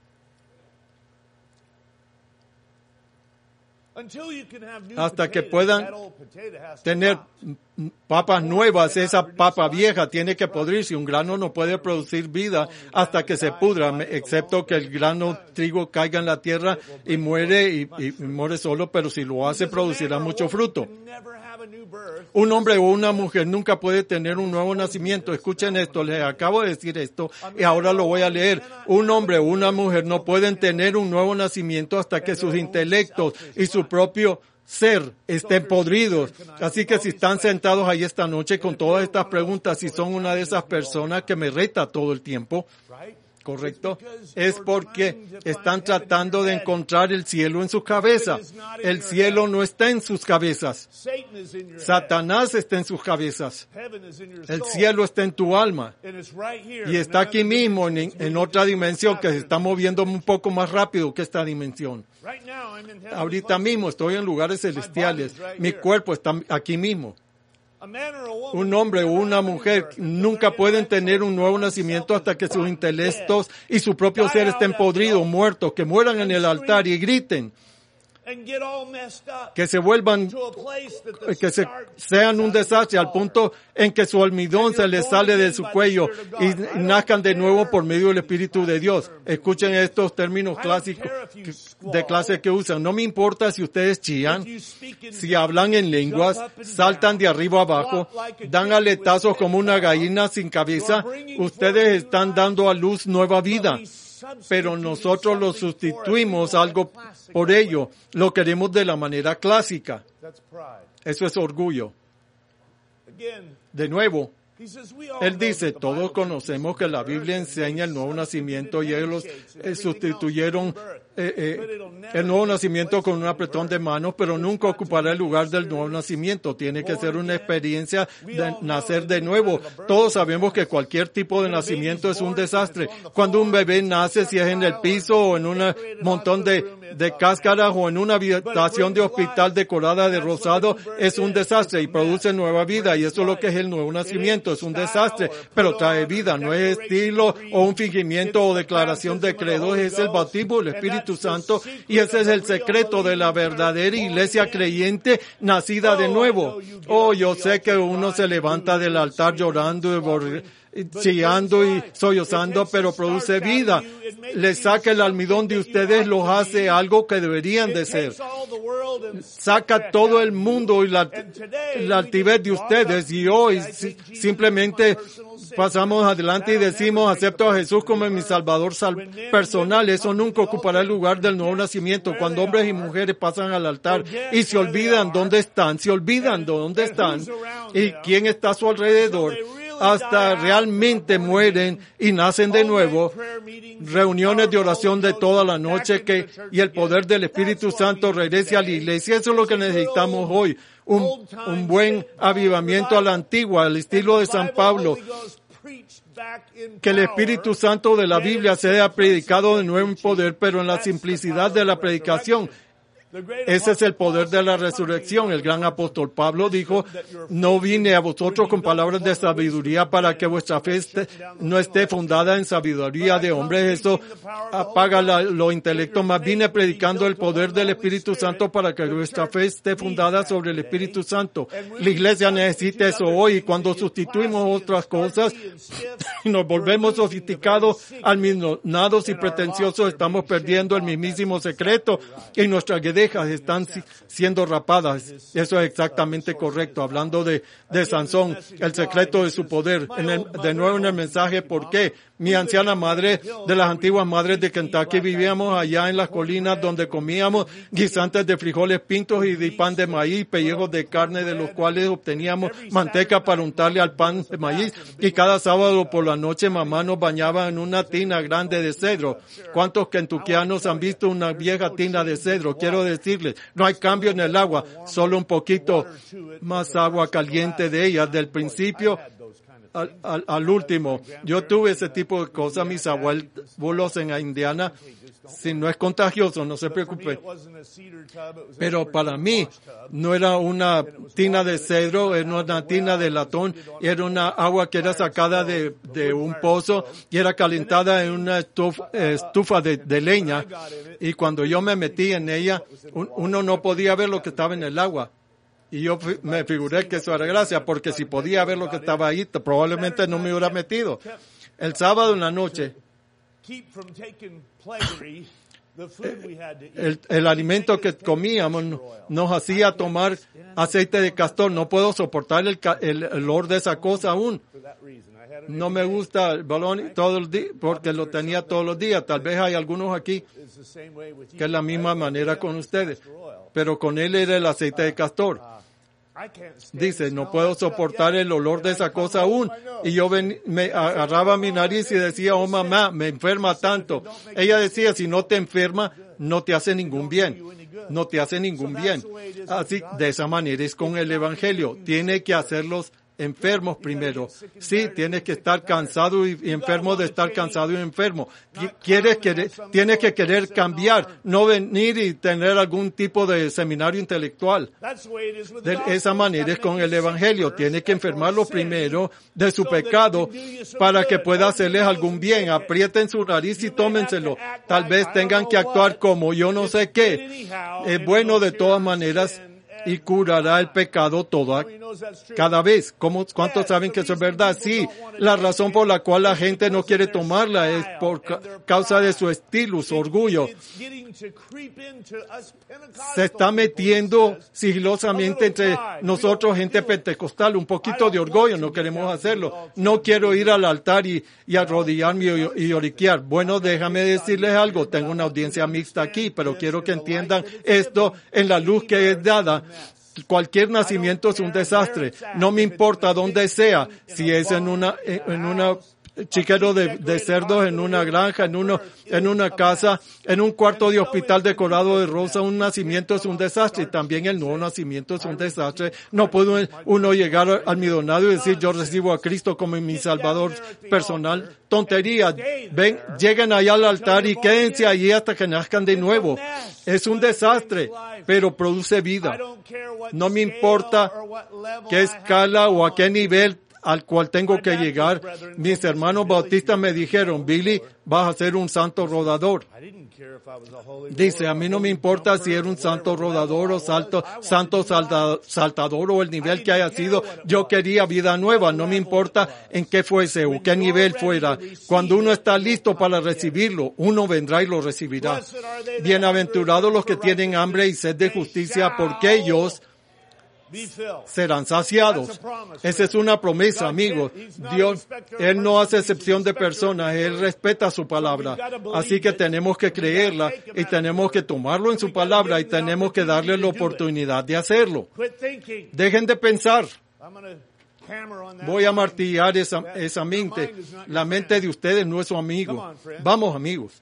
Hasta que puedan tener papas nuevas, esa papa vieja tiene que podrirse. Un grano no puede producir vida hasta que se pudra, excepto que el grano trigo caiga en la tierra y muere y muere solo, pero si lo hace producirá mucho fruto. Un hombre o una mujer nunca puede tener un nuevo nacimiento. Escuchen esto, les acabo de decir esto y ahora lo voy a leer. Un hombre o una mujer no pueden tener un nuevo nacimiento hasta que sus intelectos y su propio ser estén podridos. Así que si están sentados ahí esta noche con todas estas preguntas, si son una de esas personas que me reta todo el tiempo, ¿correcto? Es porque están tratando de encontrar el cielo en su cabeza. El cielo no está en sus cabezas. Satanás está en sus cabezas. El cielo está en tu alma. Y está aquí mismo, en otra dimensión que se está moviendo un poco más rápido que esta dimensión. Ahorita mismo estoy en lugares celestiales. Mi cuerpo está aquí mismo. Un hombre o una mujer nunca pueden tener un nuevo nacimiento hasta que sus intelectos y su propio ser estén podridos, muertos, que mueran en el altar y griten, que se vuelvan, sean un desastre al punto en que su almidón se les sale de su cuello y nazcan de nuevo por medio del Espíritu de Dios. Escuchen estos términos clásicos de clase que usan. No me importa si ustedes chillan, si hablan en lenguas, saltan de arriba a abajo, dan aletazos como una gallina sin cabeza. Ustedes están dando a luz nueva vida. Pero nosotros lo sustituimos algo por ello. Lo queremos de la manera clásica. Eso es orgullo. De nuevo, él dice, todos conocemos que la Biblia enseña el nuevo nacimiento y ellos sustituyeron el nuevo nacimiento con un apretón de manos, pero nunca ocupará el lugar del nuevo nacimiento. Tiene que ser una experiencia de nacer de nuevo. Todos sabemos que cualquier tipo de nacimiento es un desastre. Cuando un bebé nace, si es en el piso o en un montón de cáscaras o en una habitación de hospital decorada de rosado, es un desastre y produce nueva vida. Y eso es lo que es el nuevo nacimiento. Es un desastre, pero trae vida. No es estilo o un fingimiento o declaración de credo. Es el bautismo del Espíritu Santo, y ese es el secreto de la verdadera iglesia creyente nacida de nuevo. Oh, yo sé que uno se levanta del altar llorando y chillando y sollozando, pero produce vida. Le saca el almidón de ustedes, los hace algo que deberían de ser. Saca todo el mundo y la altivez de ustedes, y hoy simplemente pasamos adelante y decimos, acepto a Jesús como mi Salvador personal. Eso nunca ocupará el lugar del nuevo nacimiento. Cuando hombres y mujeres pasan al altar y se olvidan dónde están, y quién está a su alrededor, hasta realmente mueren y nacen de nuevo. Reuniones de oración de toda la noche y el poder del Espíritu Santo regrese a la iglesia. Eso es lo que necesitamos hoy. Un buen avivamiento a la antigua, al estilo de San Pablo. Que el Espíritu Santo de la Biblia sea predicado de nuevo en poder, pero en la simplicidad de la predicación. Ese es el poder de la resurrección. El gran apóstol Pablo dijo, no vine a vosotros con palabras de sabiduría para que vuestra fe no esté fundada en sabiduría de hombres. Eso apaga los intelectos. Más vine predicando el poder del Espíritu Santo para que vuestra fe esté fundada sobre el Espíritu Santo. La iglesia necesita eso hoy, y cuando sustituimos otras cosas y nos volvemos sofisticados, almidоnados y pretenciosos, estamos perdiendo el mismísimo secreto, y nuestras guedejas están siendo rapadas. Eso es exactamente correcto. Hablando de Sansón, el secreto de su poder. De nuevo en el mensaje, ¿por qué? Mi anciana madre, de las antiguas madres de Kentucky, vivíamos allá en las colinas donde comíamos guisantes de frijoles pintos y de pan de maíz, pellejos de carne de los cuales obteníamos manteca para untarle al pan de maíz, y cada sábado por la noche mamá nos bañaba en una tina grande de cedro. ¿Cuántos kentuckianos han visto una vieja tina de cedro? Quiero decirles, no hay cambio en el agua, solo un poquito más agua caliente de ella, del principio al último. Yo tuve ese tipo de cosas, mis abuelos en Indiana. Si no es contagioso, no se preocupe. Pero para mí no era una tina de cedro, era una tina de latón, era una agua que era sacada de un pozo y era calentada en una estufa de leña. Y cuando yo me metí en ella, uno no podía ver lo que estaba en el agua. Y yo me figuré que eso era gracia, porque si podía ver lo que estaba ahí, probablemente no me hubiera metido. El sábado en la noche, el alimento que comíamos nos hacía tomar aceite de castor. No puedo soportar el olor de esa cosa aún. No me gusta el balón todo el día, porque lo tenía todos los días. Tal vez hay algunos aquí que es la misma manera con ustedes, pero con él era el aceite de castor. Dice, no puedo soportar el olor de esa cosa aún. Y yo me agarraba mi nariz y decía, oh mamá, me enferma tanto. Ella decía, si no te enferma, no te hace ningún bien. No te hace ningún bien. Así, de esa manera es con el Evangelio. Tiene que hacerlos enfermos primero. Sí, tienes que estar cansado y enfermo de estar cansado y enfermo. Tienes que querer cambiar, no venir y tener algún tipo de seminario intelectual. De esa manera es con el Evangelio. Tienes que enfermarlo primero de su pecado para que pueda hacerles algún bien. Aprieten su nariz y tómenselo. Tal vez tengan que actuar como yo no sé qué. Es bueno de todas maneras y curará el pecado cada vez. ¿Cuántos saben que eso es verdad? Sí, la razón por la cual la gente no quiere tomarla es por causa de su estilo, su orgullo. Se está metiendo sigilosamente entre nosotros, gente pentecostal, un poquito de orgullo, no queremos hacerlo. No quiero ir al altar y arrodillarme y lloriquear. Bueno, déjame decirles algo, tengo una audiencia mixta aquí, pero quiero que entiendan esto en la luz que es dada. Cualquier nacimiento es un desastre. No me importa dónde sea, si es en una chiquero de cerdos en una granja, en una casa, en un cuarto de hospital decorado de rosa. Un nacimiento es un desastre y también el nuevo nacimiento es un desastre. No puede uno llegar al almidonado y decir yo recibo a Cristo como mi Salvador personal. Tontería. Ven, lleguen allá al altar y quédense allí hasta que nazcan de nuevo. Es un desastre, pero produce vida. No me importa qué escala o a qué nivel al cual tengo que llegar. Mis hermanos bautistas me dijeron, Billy, vas a ser un santo rodador. Dice, a mí no me importa si era un santo rodador o santo saltador o el nivel que haya sido. Yo quería vida nueva, no me importa en qué fuese o qué nivel fuera. Cuando uno está listo para recibirlo, uno vendrá y lo recibirá. Bienaventurados los que tienen hambre y sed de justicia, porque ellos serán saciados. Esa es una promesa, amigos. Dios, Él no hace excepción de personas, Él respeta su palabra. Así que tenemos que creerla y tenemos que tomarlo en su palabra y tenemos que darle la oportunidad de hacerlo. Dejen de pensar. Voy a martillar esa mente. La mente de ustedes no es su amigo. Vamos, amigos.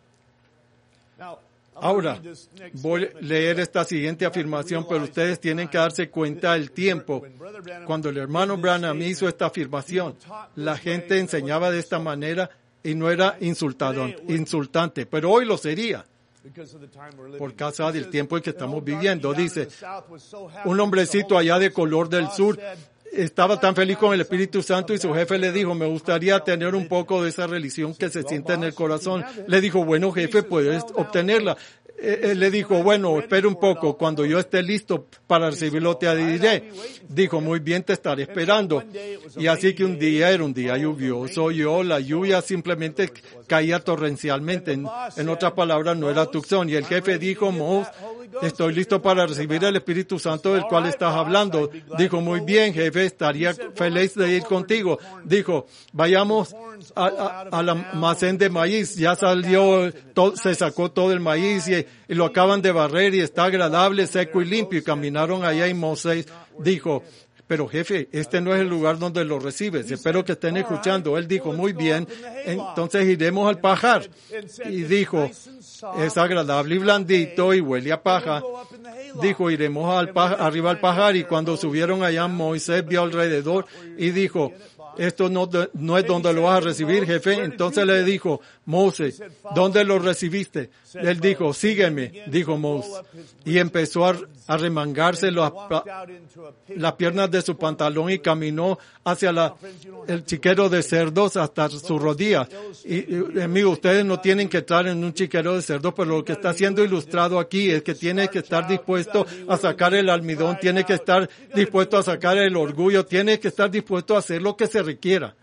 Ahora, voy a leer esta siguiente afirmación, pero ustedes tienen que darse cuenta del tiempo. Cuando el hermano Branham hizo esta afirmación, la gente enseñaba de esta manera y no era insultante, pero hoy lo sería. Por causa del tiempo en que estamos viviendo. Dice, un hombrecito allá de color del sur estaba tan feliz con el Espíritu Santo y su jefe le dijo, me gustaría tener un poco de esa religión que se siente en el corazón. Le dijo, bueno jefe, puedes obtenerla. Él le dijo, bueno, espera un poco, cuando yo esté listo para recibirlo te diré. Dijo, muy bien, te estaré esperando. Y así que un día era un día lluvioso, la lluvia simplemente caía torrencialmente. En otras palabras, no era tucson. Y el jefe dijo, Mose, estoy listo para recibir el Espíritu Santo del cual estás hablando. Dijo, muy bien, jefe, estaría feliz de ir contigo. Dijo, vayamos al almacén de maíz. Ya salió, se sacó todo el maíz y lo acaban de barrer y está agradable, seco y limpio. Y caminaron allá y Moisés dijo, pero jefe, este no es el lugar donde lo recibes. Espero que estén escuchando. Él dijo, muy bien, entonces iremos al pajar. Y dijo, es agradable y blandito y huele a paja. Dijo, iremos arriba al pajar. Y cuando subieron allá, Moisés vio alrededor y dijo, esto no es donde lo vas a recibir, jefe. Entonces le dijo, Moses, ¿dónde lo recibiste? Él dijo, sígueme, dijo Moses. Y empezó a remangarse las piernas de su pantalón y caminó hacia el chiquero de cerdos hasta su rodilla. Y amigos, ustedes no tienen que estar en un chiquero de cerdos, pero lo que está siendo ilustrado aquí es que tiene que estar dispuesto a sacar el almidón, tiene que estar dispuesto a sacar el orgullo, tiene que estar dispuesto a hacer lo que se requiera.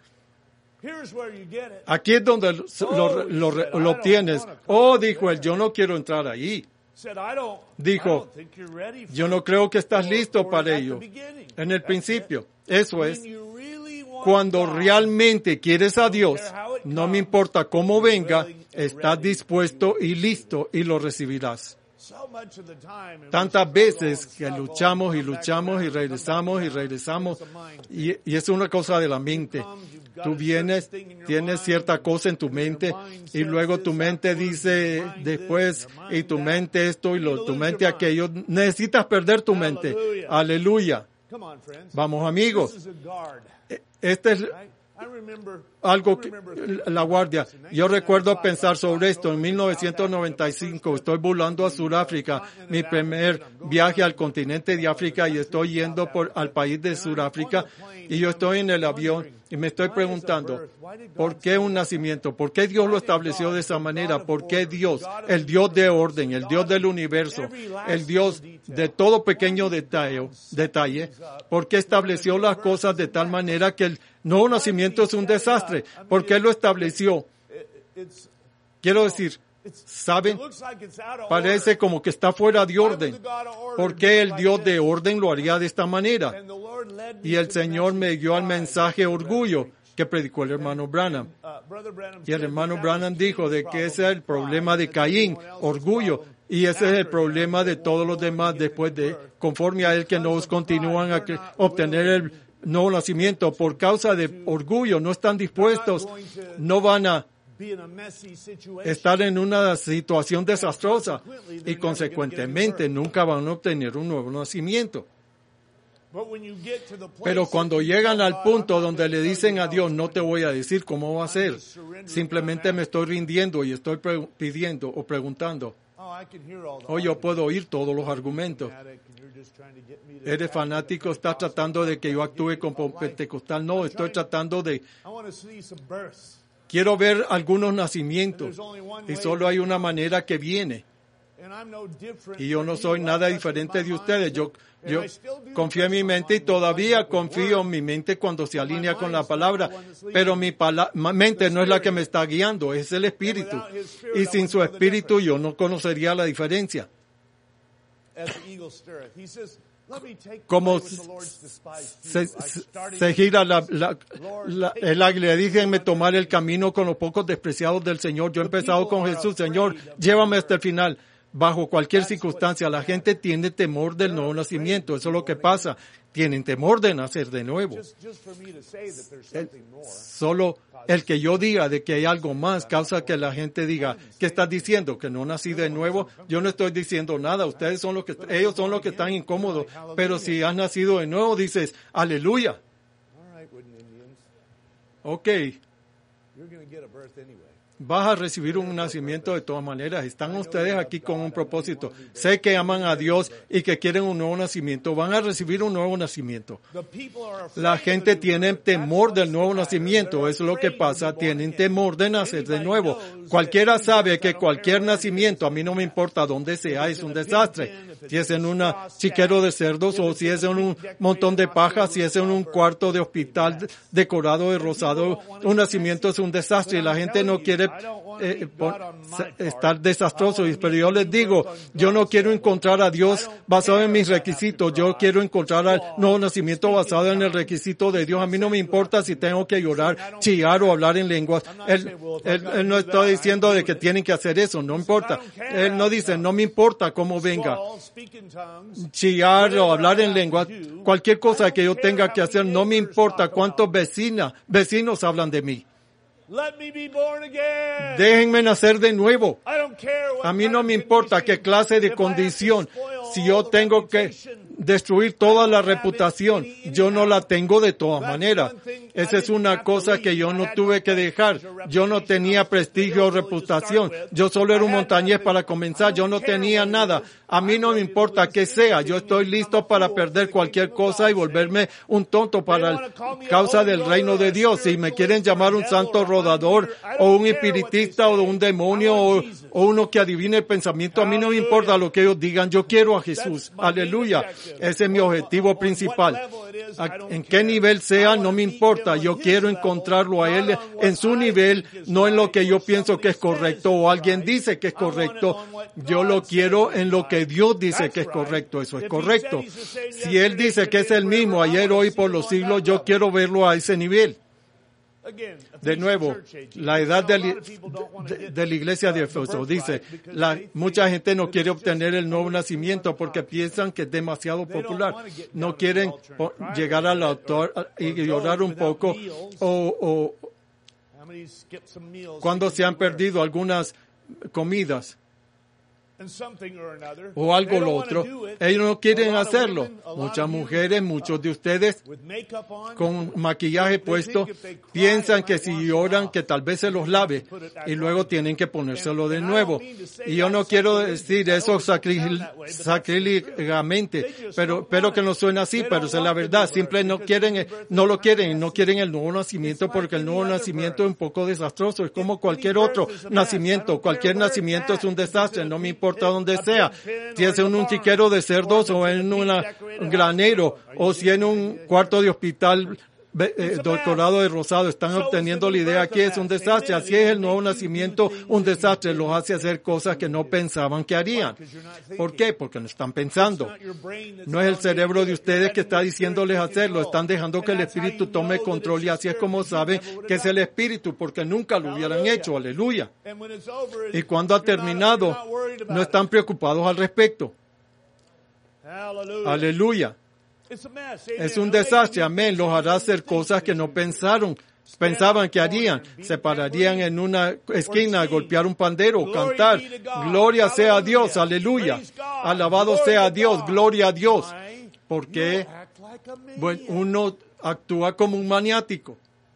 Aquí es donde lo obtienes. Oh, dijo él, yo no quiero entrar ahí. Dijo, yo no creo que estás listo para ello. En el principio, eso es. Cuando realmente quieres a Dios, no me importa cómo venga, estás dispuesto y listo y lo recibirás. Tantas veces que luchamos y luchamos y regresamos y es una cosa de la mente. Tú vienes, tienes cierta cosa en tu mente y luego tu mente dice después y tu mente esto y tu mente aquello. Necesitas perder tu mente. Aleluya. Vamos amigos. Este es algo que, la guardia. Yo recuerdo pensar sobre esto en 1995. Estoy volando a Sudáfrica, mi primer viaje al continente de África y estoy yendo al país de Sudáfrica y yo estoy en el avión y me estoy preguntando, ¿por qué un nacimiento? ¿Por qué Dios lo estableció de esa manera? ¿Por qué Dios, el Dios de orden, el Dios del universo, el Dios de todo pequeño detalle, ¿por qué estableció las cosas de tal manera que el nuevo nacimiento es un desastre? ¿Por qué lo estableció? Quiero decir, ¿saben? Parece como que está fuera de orden. ¿Por qué el Dios de orden lo haría de esta manera? Y el Señor me guió al mensaje orgullo que predicó el hermano Branham. Y el hermano Branham dijo de que ese es el problema de Caín, orgullo. Y ese es el problema de todos los demás después conforme a él que no continúan a obtener nuevo nacimiento por causa de orgullo, no están dispuestos, no van a estar en una situación desastrosa y consecuentemente nunca van a obtener un nuevo nacimiento. Pero cuando llegan al punto donde le dicen a Dios, no te voy a decir cómo va a ser, simplemente me estoy rindiendo y estoy pidiendo o preguntando, yo puedo oír todos los argumentos. Eres fanático, estás tratando de que yo actúe como pentecostal. No, estoy tratando de... Quiero ver algunos nacimientos y solo hay una manera que viene. Y yo no soy nada diferente de ustedes. Yo confío en mi mente y todavía confío en mi mente cuando se alinea con la palabra. Pero mi mente no es la que me está guiando, es el Espíritu. Y sin su Espíritu yo no conocería la diferencia. Como se gira el águila, déjenme tomar el camino con los pocos despreciados del Señor. Yo he empezado con Jesús, Señor, llévame hasta el final. Bajo cualquier circunstancia, la gente tiene temor del nuevo nacimiento. Eso es lo que pasa. Tienen temor de nacer de nuevo. Solo el que yo diga de que hay algo más causa que la gente diga, ¿qué estás diciendo? ¿Que no nací de nuevo? Yo no estoy diciendo nada. Ellos son los que están incómodos. Pero si has nacido de nuevo, dices, aleluya. Ok. Vas a recibir un nacimiento de todas maneras. Están ustedes aquí con un propósito. Sé que aman a Dios y que quieren un nuevo nacimiento. Van a recibir un nuevo nacimiento. La gente tiene temor del nuevo nacimiento. Eso es lo que pasa. Tienen temor de nacer de nuevo. Cualquiera sabe que cualquier nacimiento, a mí no me importa dónde sea, es un desastre. Si es en un chiquero de cerdos o si es en un montón de paja, si es en un cuarto de hospital decorado de rosado, un nacimiento es un desastre y la gente no quiere estar desastroso. Pero yo les digo, yo no quiero encontrar a Dios basado en mis requisitos, yo quiero encontrar al nuevo nacimiento basado en el requisito de Dios. A mí no me importa si tengo que llorar, chillar o hablar en lenguas. Él no está diciendo de que tienen que hacer eso, no importa. Él no dice, no me importa cómo venga. Chillar o hablar en lenguas, cualquier cosa que yo tenga que hacer, no me importa cuántos vecinos hablan de mí. Déjenme nacer de nuevo. A mí no me importa qué clase de condición. Si yo tengo que destruir toda la reputación, yo no la tengo de todas maneras. Esa es una cosa que yo no tuve que dejar. Yo no tenía prestigio o reputación. Yo solo era un montañés para comenzar. Yo no tenía nada. A mí no me importa qué sea. Yo estoy listo para perder cualquier cosa y volverme un tonto para la causa del reino de Dios. Si me quieren llamar un santo rodador o un espiritista o un demonio o uno que adivine el pensamiento, a mí no me importa lo que ellos digan. Yo quiero a Jesús. Aleluya. Ese es mi objetivo principal. En qué nivel sea, no me importa. Yo quiero encontrarlo a Él en su nivel, no en lo que yo pienso que es correcto o alguien dice que es correcto. Yo lo quiero en lo que Dios dice que es correcto. Eso es correcto. Si Él dice que es el mismo ayer, hoy, por los siglos, yo quiero verlo a ese nivel. De nuevo, la edad de la iglesia de Éfeso dice, mucha gente no quiere obtener el nuevo nacimiento porque piensan que es demasiado popular. No quieren llegar al altar y llorar un poco o cuando se han perdido algunas comidas o algo lo otro, ellos no quieren hacerlo. Muchas mujeres, muchos de ustedes con maquillaje puesto piensan que si lloran que tal vez se los lave y luego tienen que ponérselo de nuevo. Y yo no quiero decir eso sacrílegamente, pero que no suene así, pero esa es la verdad. Simplemente no lo quieren el nuevo nacimiento porque el nuevo nacimiento es un poco desastroso. Es como cualquier otro nacimiento. Cualquier nacimiento es un desastre, no me importa donde sea, si es en un chiquero de cerdos o en un granero o si en un cuarto de hospital decorado de rosado. Están obteniendo la idea que es un desastre. Así es el nuevo nacimiento, un desastre. Los hace hacer cosas que no pensaban que harían. ¿Por qué? Porque no están pensando. No es el cerebro de ustedes que está diciéndoles hacerlo. Están dejando que el Espíritu tome control y así es como saben que es el Espíritu, porque nunca lo hubieran hecho. Aleluya. Y cuando ha terminado, no están preocupados al respecto. Aleluya. Es un desastre, amén. Los hará hacer cosas que no pensaban que harían. Se pararían en una esquina a golpear un pandero, cantar, gloria sea a Dios, aleluya. Alabado sea Dios, gloria a Dios. Porque bueno, uno actúa como un maniático.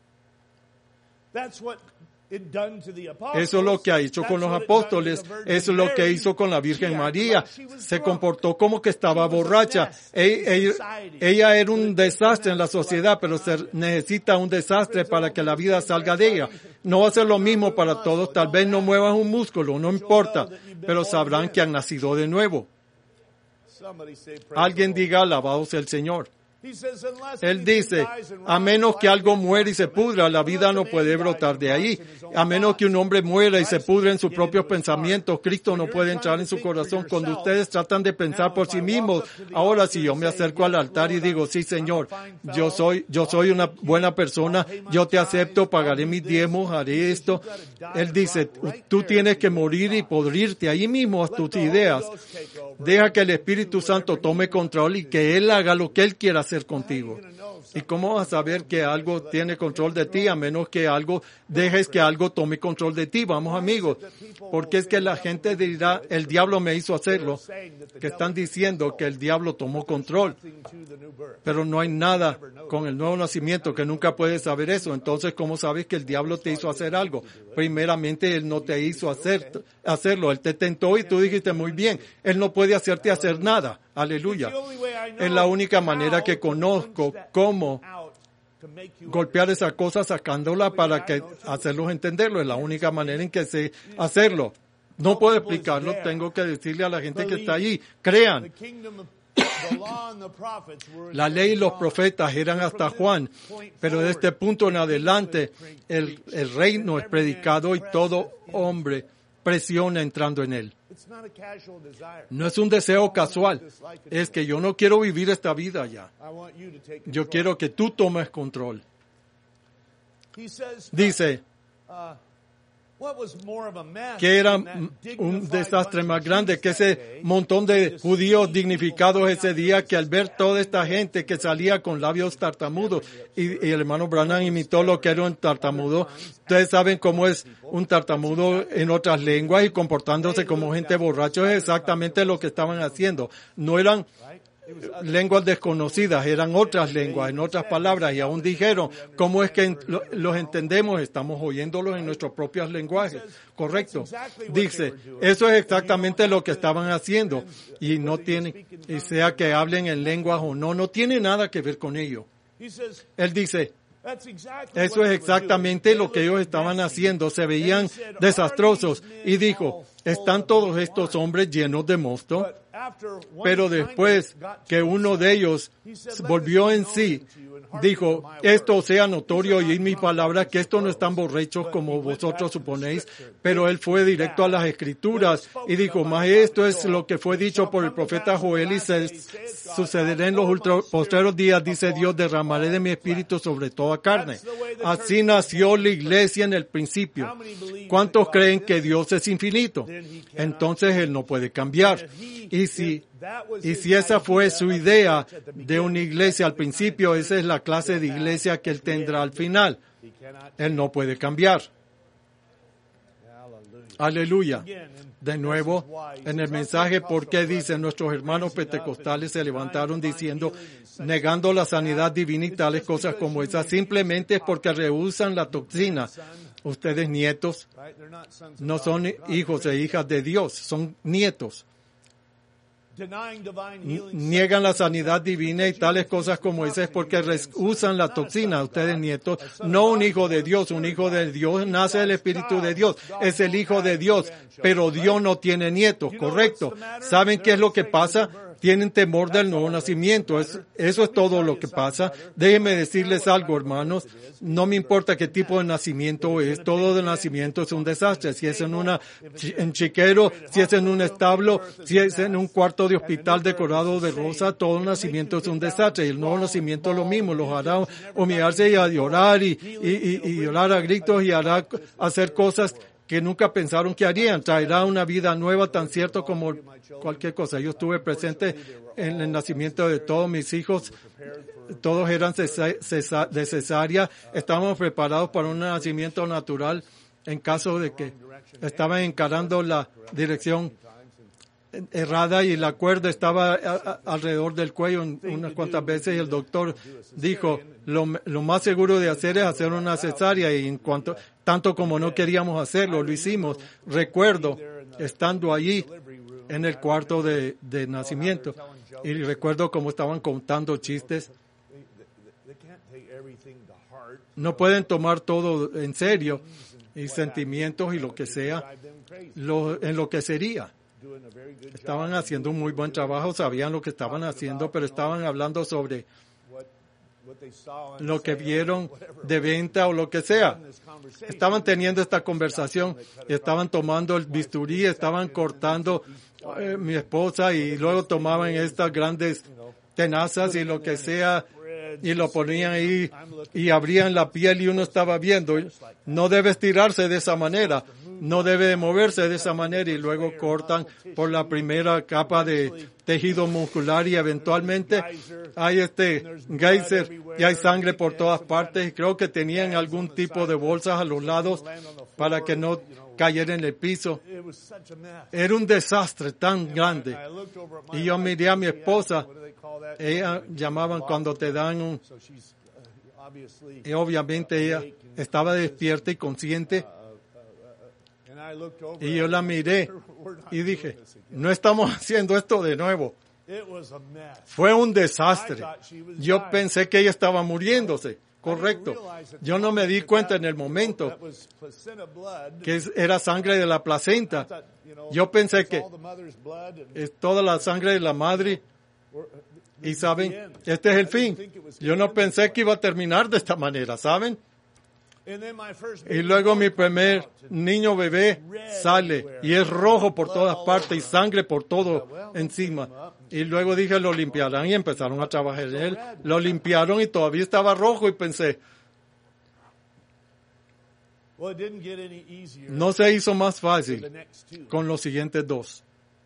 Eso es lo que ha hecho con los apóstoles, eso es lo que hizo con la Virgen María. Se comportó como que estaba borracha. Ella era un desastre en la sociedad, pero se necesita un desastre para que la vida salga de ella. No va a ser lo mismo para todos, tal vez no muevas un músculo, no importa, pero sabrán que han nacido de nuevo. Alguien diga, alabado sea el Señor. Él dice, a menos que algo muera y se pudra, la vida no puede brotar de ahí. A menos que un hombre muera y se pudre en sus propios pensamientos, Cristo no puede entrar en su corazón. Cuando ustedes tratan de pensar por sí mismos, ahora si yo me acerco al altar y digo, sí Señor, yo soy una buena persona, yo te acepto, pagaré mis diezmos, haré esto. Él dice, tú tienes que morir y podrirte ahí mismo a tus ideas. Deja que el Espíritu Santo tome control y que Él haga lo que Él quiera hacer contigo. ¿Y cómo vas a saber que algo tiene control de ti a menos que dejes que algo tome control de ti? Vamos amigos, porque es que la gente dirá, el diablo me hizo hacerlo, que están diciendo que el diablo tomó control, pero no hay nada con el nuevo nacimiento que nunca puedes saber eso. Entonces, ¿cómo sabes que el diablo te hizo hacer algo? Primeramente, él no te hizo hacerlo, él te tentó y tú dijiste muy bien, él no puede hacerte hacer nada. Aleluya. Es la única manera que conozco cómo golpear esa cosa sacándola para que hacerlos entenderlo. Es la única manera en que sé hacerlo. No puedo explicarlo, tengo que decirle a la gente que está allí, crean. La ley y los profetas eran hasta Juan, pero de este punto en adelante el reino es predicado y todo hombre presiona entrando en él. No es un deseo casual, es que yo no quiero vivir esta vida ya. Yo quiero que tú tomes control. Dice que era un desastre más grande que ese montón de judíos dignificados ese día, que al ver toda esta gente que salía con labios tartamudos, y el hermano Branham imitó lo que era un tartamudo. Ustedes saben cómo es un tartamudo en otras lenguas y comportándose como gente borracha. Es exactamente lo que estaban haciendo. No eran lenguas desconocidas, eran otras lenguas, en otras palabras, y aún dijeron, ¿cómo es que los entendemos? Estamos oyéndolos en nuestros propios lenguajes, correcto. Dice, eso es exactamente lo que estaban haciendo, y no tiene, y sea que hablen en lenguas o no, no tiene nada que ver con ello. Él dice, eso es exactamente lo que ellos estaban haciendo, se veían desastrosos, y dijo, ¿están todos estos hombres llenos de mosto? Pero después que uno de ellos volvió en sí, dijo, esto sea notorio y en mi palabra que estos no están borrachos como vosotros suponéis, pero él fue directo a las Escrituras y dijo, mas esto es lo que fue dicho por el profeta Joel y se sucederá en los postreros días, dice Dios, derramaré de mi espíritu sobre toda carne. Así nació la iglesia en el principio. ¿Cuántos creen que Dios es infinito? Entonces él no puede cambiar. Y si esa fue su idea de una iglesia al principio, esa es la clase de iglesia que él tendrá al final. Él no puede cambiar. Aleluya. De nuevo, en el mensaje, ¿por qué dice nuestros hermanos pentecostales se levantaron diciendo, negando la sanidad divina y tales cosas como esas? Simplemente es porque rehusan la doctrina. Ustedes nietos no son hijos e hijas de Dios, son nietos. Niegan la sanidad divina y tales cosas como esas porque usan la toxina. Ustedes nietos, no un hijo de Dios. Un hijo de Dios nace del Espíritu de Dios, es el hijo de Dios, pero Dios no tiene nietos, correcto. ¿Saben qué es lo que pasa? Tienen temor del nuevo nacimiento. Eso es todo lo que pasa. Déjenme decirles algo, hermanos. No me importa qué tipo de nacimiento es. Todo de nacimiento es un desastre. Si es en chiquero, si es en un establo, si es en un cuarto de hospital decorado de rosa, todo nacimiento es un desastre. Y el nuevo nacimiento es lo mismo. Los hará humillarse y a llorar y llorar a gritos y hará hacer cosas que nunca pensaron que harían. Traerá una vida nueva tan cierto como cualquier cosa. Yo estuve presente en el nacimiento de todos mis hijos. Todos eran de cesárea. Estábamos preparados para un nacimiento natural en caso de que estaban encarando la dirección errada y la cuerda estaba alrededor del cuello unas cuantas veces y el doctor dijo, lo más seguro de hacer es hacer una cesárea, y tanto como no queríamos hacerlo, lo hicimos. Recuerdo estando allí en el cuarto de nacimiento y recuerdo cómo estaban contando chistes. No pueden tomar todo en serio, y sentimientos y lo que sea, enloquecería. Estaban haciendo un muy buen trabajo, sabían lo que estaban haciendo, pero estaban hablando sobre lo que vieron de venta o lo que sea. Estaban teniendo esta conversación, estaban tomando el bisturí, estaban cortando mi esposa y luego tomaban estas grandes tenazas y lo que sea y lo ponían ahí y abrían la piel y uno estaba viendo. No debe estirarse de esa manera, no debe moverse de esa manera, y luego cortan por la primera capa de tejido muscular y eventualmente hay geyser y hay sangre por todas partes, y creo que tenían algún tipo de bolsas a los lados para que no cayera en el piso. Era un desastre tan grande. Y yo miré a mi esposa, ella llamaban cuando te dan y obviamente ella estaba despierta y consciente. Y yo la miré y dije, no estamos haciendo esto de nuevo. Fue un desastre. Yo pensé que ella estaba muriéndose. Correcto. Yo no me di cuenta en el momento que era sangre de la placenta. Yo pensé que es toda la sangre de la madre. Y saben, este es el fin. Yo no pensé que iba a terminar de esta manera, ¿saben? Y luego mi primer niño bebé sale y es rojo por todas partes y sangre por todo encima. Y luego dije, lo limpiarán, y empezaron a trabajar en él. Lo limpiaron y todavía estaba rojo y pensé, no se hizo más fácil con los siguientes dos.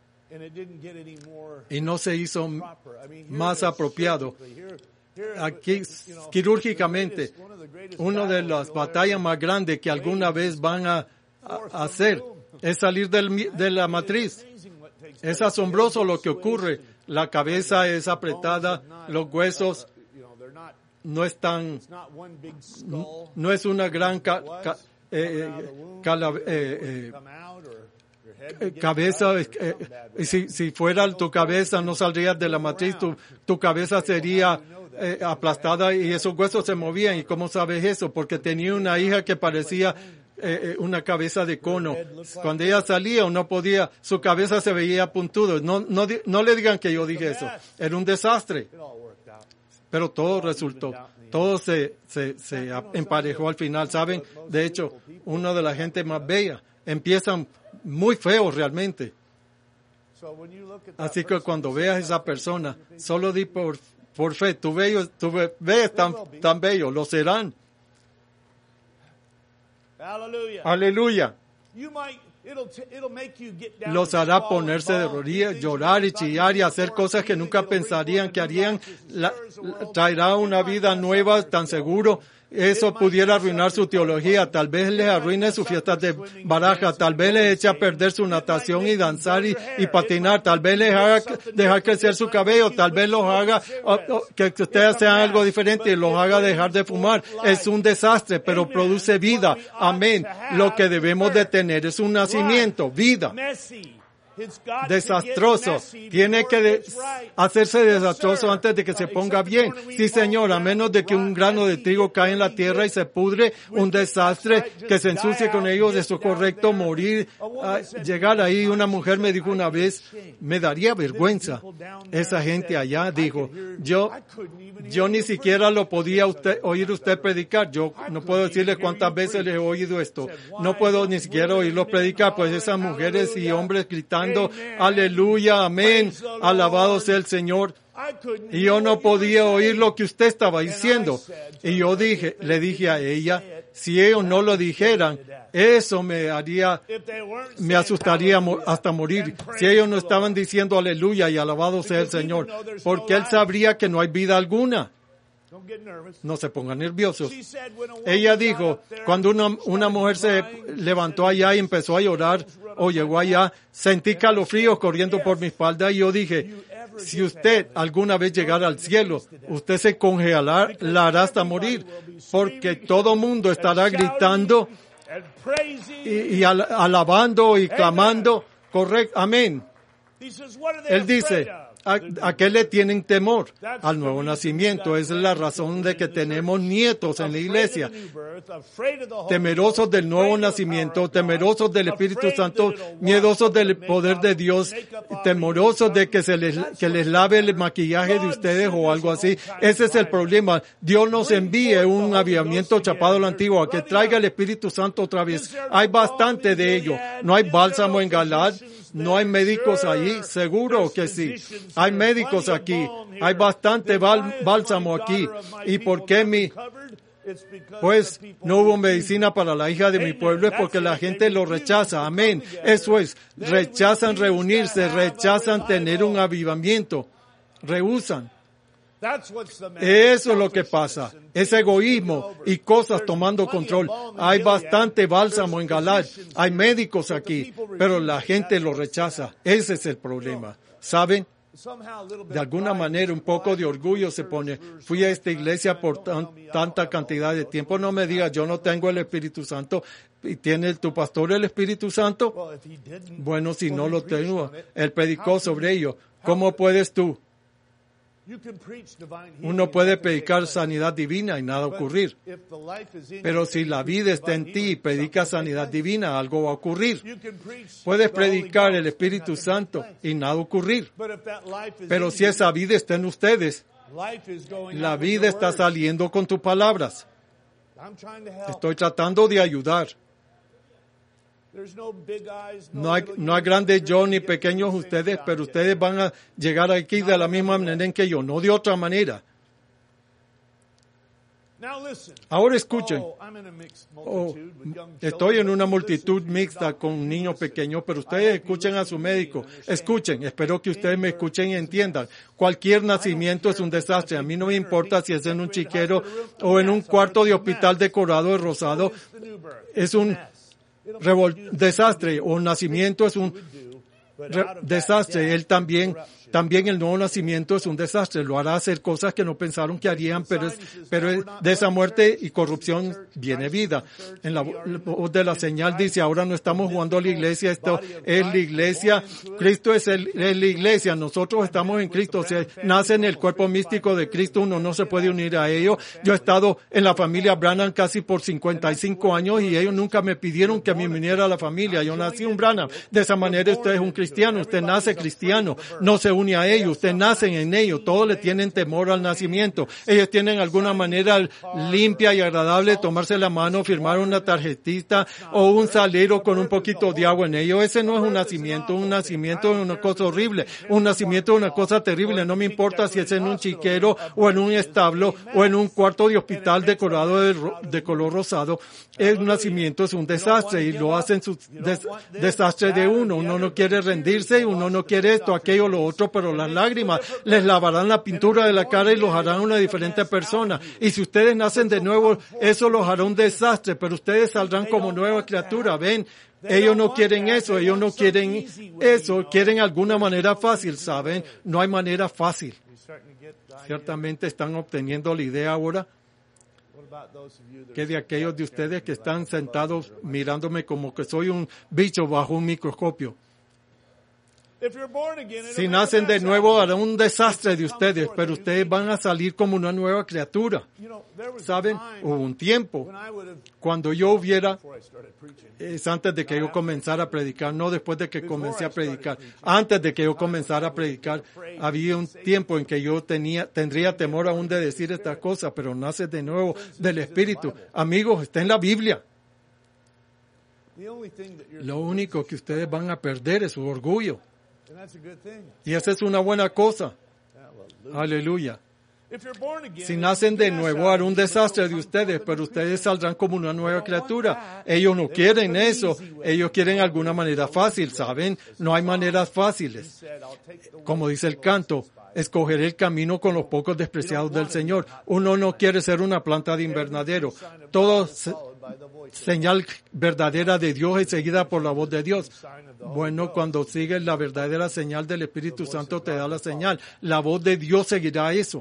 Y no se hizo más apropiado. Aquí, quirúrgicamente, una de las batallas más grandes que alguna vez van a hacer es salir de la matriz. Es asombroso lo que ocurre. La cabeza es apretada, los huesos no están, no es una gran cabeza. Si fuera tu cabeza, no saldrías de la matriz, tu cabeza sería aplastada y esos huesos se movían. ¿Y cómo sabes eso? Porque tenía una hija que parecía una cabeza de cono. Cuando ella salía o no podía, su cabeza se veía puntudo. No le digan que yo dije eso. Era un desastre. Pero todo resultó. Todo se emparejó al final. ¿Saben? De hecho, una de la gente más bella. Empiezan muy feos realmente. Así que cuando veas a esa persona, solo di por fe, tu bebé es tan bello, lo serán. Aleluya. Los hará ponerse de rodillas, llorar y chillar y hacer cosas que nunca pensarían que harían. Traerá una vida nueva, tan seguro. Eso pudiera arruinar su teología, tal vez les arruine sus fiestas de baraja, tal vez les eche a perder su natación y danzar y patinar, tal vez les haga dejar crecer su cabello, tal vez los haga que ustedes sean algo diferente y los haga dejar de fumar. Es un desastre, pero produce vida. Amén. Lo que debemos de tener es un nacimiento, vida. Desastroso. Tiene que hacerse desastroso antes de que se ponga bien. Sí, Señor, a menos de que un grano de trigo cae en la tierra y se pudre, un desastre, que se ensucie con ellos, eso es correcto, morir, llegar ahí. Una mujer me dijo una vez, me daría vergüenza. Esa gente allá dijo, yo ni siquiera lo podía oír usted predicar. Yo no puedo decirle cuántas veces le he oído esto. No puedo ni siquiera oírlo predicar, pues esas mujeres y hombres gritando, aleluya, amén, alabado sea el Señor. Y yo no podía oír lo que usted estaba diciendo. Y yo le dije a ella, Si ellos no lo dijeran, eso me asustaría hasta morir. Si ellos no estaban diciendo aleluya y alabado sea el Señor, porque Él sabría que no hay vida alguna. No se pongan nerviosos. Ella dijo, cuando una mujer se levantó allá y empezó a llorar, o llegó allá, sentí calofríos corriendo por mi espalda y yo dije, si usted alguna vez llegara al cielo, usted se congelará hasta morir, porque todo mundo estará gritando y alabando y clamando. Correcto, amén. Él dice, ¿a qué le tienen temor? Al nuevo nacimiento. Esa es la razón de que tenemos nietos en la iglesia. Temerosos del nuevo nacimiento, temerosos del Espíritu Santo, miedosos del poder de Dios, temerosos de que les lave el maquillaje de ustedes o algo así. Ese es el problema. Dios nos envíe un avivamiento chapado a lo antiguo, a que traiga el Espíritu Santo otra vez. Hay bastante de ello. No hay bálsamo en Galad. No hay médicos allí, seguro que sí. Hay médicos aquí, hay bastante bálsamo aquí. ¿Y por qué pues no hubo medicina para la hija de mi pueblo? Es porque la gente lo rechaza. Amén. Eso es, rechazan reunirse, rechazan tener un avivamiento, rehúsan. Eso es lo que pasa. Es egoísmo y cosas tomando control. Hay bastante bálsamo en Galad. Hay médicos aquí, pero la gente lo rechaza. Ese es el problema. ¿Saben? De alguna manera un poco de orgullo se pone. Fui a esta iglesia por tanta cantidad de tiempo. No me digas, yo no tengo el Espíritu Santo. ¿Y tiene tu pastor el Espíritu Santo? Bueno, si no lo tengo, él predicó sobre ello. ¿Cómo puedes tú? Uno puede predicar sanidad divina y nada ocurrir. Pero si la vida está en ti y predicas sanidad divina, algo va a ocurrir. Puedes predicar el Espíritu Santo y nada ocurrir. Pero si esa vida está en ustedes, la vida está saliendo con tus palabras. Estoy tratando de ayudar. No hay grandes yo ni pequeños ustedes, pero ustedes van a llegar aquí de la misma manera en que yo, no de otra manera. Ahora escuchen. Estoy en una multitud mixta con niños pequeños, pero ustedes escuchen a su médico. Escuchen, espero que ustedes me escuchen y entiendan. Cualquier nacimiento es un desastre. A mí no me importa si es en un chiquero o en un cuarto de hospital decorado de rosado. Es un desastre, o nacimiento es un desastre. Él también el nuevo nacimiento es un desastre. Lo hará hacer cosas que no pensaron que harían, pero de esa muerte y corrupción viene vida. En la voz de la señal dice, ahora no estamos jugando a la iglesia, esto es la iglesia. Cristo es la iglesia, nosotros estamos en Cristo. Si nace en el cuerpo místico de Cristo, uno no se puede unir a ellos. Yo he estado en la familia Branham casi por 55 años y ellos nunca me pidieron que me uniera a la familia. Yo nací un Branham. De esa manera usted es un cristiano, usted nace cristiano, no se une a ellos, ustedes nacen en ellos, todos le tienen temor al nacimiento. Ellos tienen alguna manera limpia y agradable de tomarse la mano, firmar una tarjetita o un salero con un poquito de agua en ello. Ese no es un nacimiento es una cosa horrible, un nacimiento es una cosa terrible. No me importa si es en un chiquero o en un establo o en un cuarto de hospital decorado de color rosado. El nacimiento es un desastre y lo hacen su desastre de uno. Uno no quiere rendirse, uno no quiere esto, aquello, lo otro, pero las lágrimas les lavarán la pintura de la cara y los harán una diferente persona. Y si ustedes nacen de nuevo, eso los hará un desastre, pero ustedes saldrán como nueva criatura. Ven, ellos no quieren eso, ellos no quieren eso, quieren alguna manera fácil, ¿saben? No hay manera fácil. Ciertamente están obteniendo la idea ahora. Que de aquellos de ustedes que están sentados mirándome como que soy un bicho bajo un microscopio. Si nacen de nuevo, hará un desastre de ustedes, pero ustedes van a salir como una nueva criatura. ¿Saben? Hubo un tiempo cuando yo hubiera, es antes de que yo comenzara a predicar, no después de que comencé a predicar, antes de que yo comenzara a predicar, había un tiempo en que yo tendría temor aún de decir estas cosas, pero nace de nuevo del Espíritu. Amigos, está en la Biblia. Lo único que ustedes van a perder es su orgullo. Y esa es una buena cosa. Aleluya. Si nacen de nuevo, hará un desastre de ustedes, pero ustedes saldrán como una nueva criatura. Ellos no quieren eso. Ellos quieren alguna manera fácil, ¿saben? No hay maneras fáciles. Como dice el canto, escogeré el camino con los pocos despreciados del Señor. Uno no quiere ser una planta de invernadero. Todo señal verdadera de Dios es seguida por la voz de Dios. Bueno, cuando sigues la verdadera señal del Espíritu Santo te da la señal. La voz de Dios seguirá eso.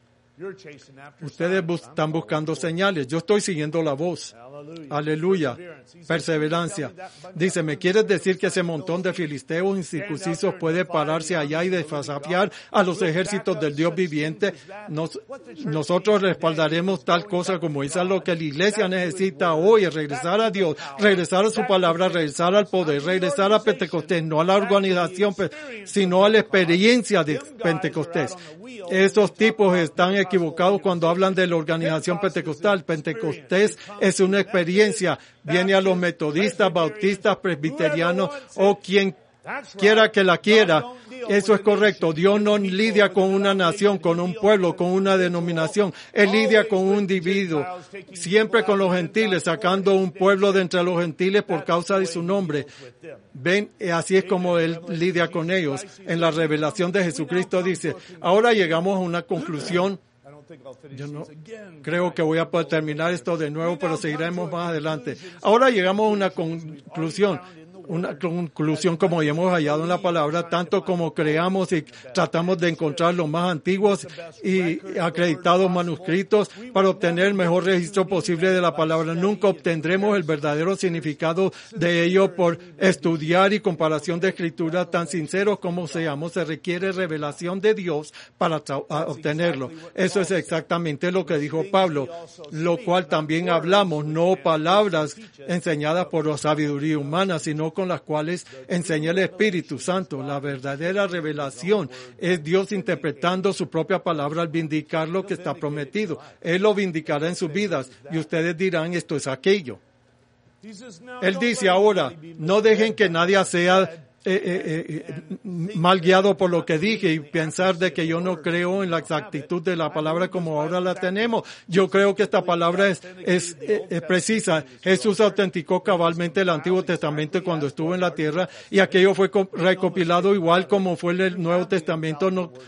Ustedes están buscando señales. Yo estoy siguiendo la voz. Aleluya. Perseverancia. Dice, ¿me quieres decir que ese montón de filisteos incircuncisos puede pararse allá y desafiar a los ejércitos del Dios viviente? Nosotros respaldaremos tal cosa como esa. Lo que la iglesia necesita hoy es regresar a Dios, regresar a su palabra, regresar al poder, regresar a Pentecostés, no a la organización, sino a la experiencia de Pentecostés. Esos tipos están equivocados cuando hablan de la organización pentecostal. Pentecostés es una experiencia. Viene a los metodistas, bautistas, presbiterianos o quien quiera que la quiera. Eso es correcto. Dios no lidia con una nación, con un pueblo, con una denominación. Él lidia con un individuo. Siempre con los gentiles, sacando un pueblo de entre los gentiles por causa de su nombre. Ven, así es como Él lidia con ellos. En la revelación de Jesucristo dice, ahora llegamos a una conclusión. Yo no creo que voy a poder terminar esto de nuevo, pero seguiremos más adelante. Ahora llegamos a una conclusión como ya hemos hallado en la palabra, tanto como creamos y tratamos de encontrar los más antiguos y acreditados manuscritos para obtener el mejor registro posible de la palabra. Nunca obtendremos el verdadero significado de ello por estudiar y comparación de escrituras tan sinceros como seamos. Se requiere revelación de Dios para obtenerlo. Eso es exactamente lo que dijo Pablo, lo cual también hablamos, no palabras enseñadas por la sabiduría humana, sino con las cuales enseña el Espíritu Santo. La verdadera revelación es Dios interpretando su propia palabra al vindicar lo que está prometido. Él lo vindicará en sus vidas y ustedes dirán, esto es aquello. Él dice ahora, no dejen que nadie sea mal guiado por lo que dije y pensar de que yo no creo en la exactitud de la palabra como ahora la tenemos. Yo creo que esta palabra es precisa. Jesús autenticó cabalmente el Antiguo Testamento cuando estuvo en la tierra y aquello fue recopilado igual como fue el Nuevo Testamento.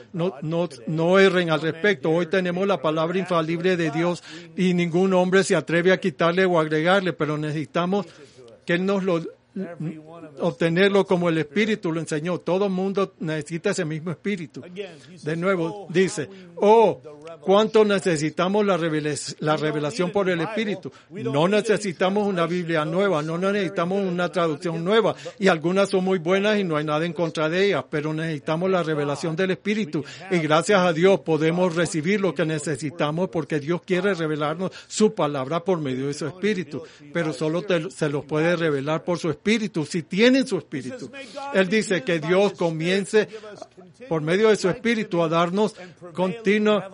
No erren al respecto. Hoy tenemos la palabra infalible de Dios y ningún hombre se atreve a quitarle o agregarle, pero necesitamos que Él nos lo obtenerlo como el Espíritu lo enseñó. Todo el mundo necesita ese mismo Espíritu. De nuevo, dice, ¿cuánto necesitamos la revelación por el Espíritu? No necesitamos una Biblia nueva, no necesitamos una traducción nueva, y algunas son muy buenas y no hay nada en contra de ellas, pero necesitamos la revelación del Espíritu, y gracias a Dios podemos recibir lo que necesitamos porque Dios quiere revelarnos su palabra por medio de su Espíritu, pero solo se los puede revelar por su Espíritu, si tienen su Espíritu. Él dice que Dios comience por medio de su Espíritu a darnos continua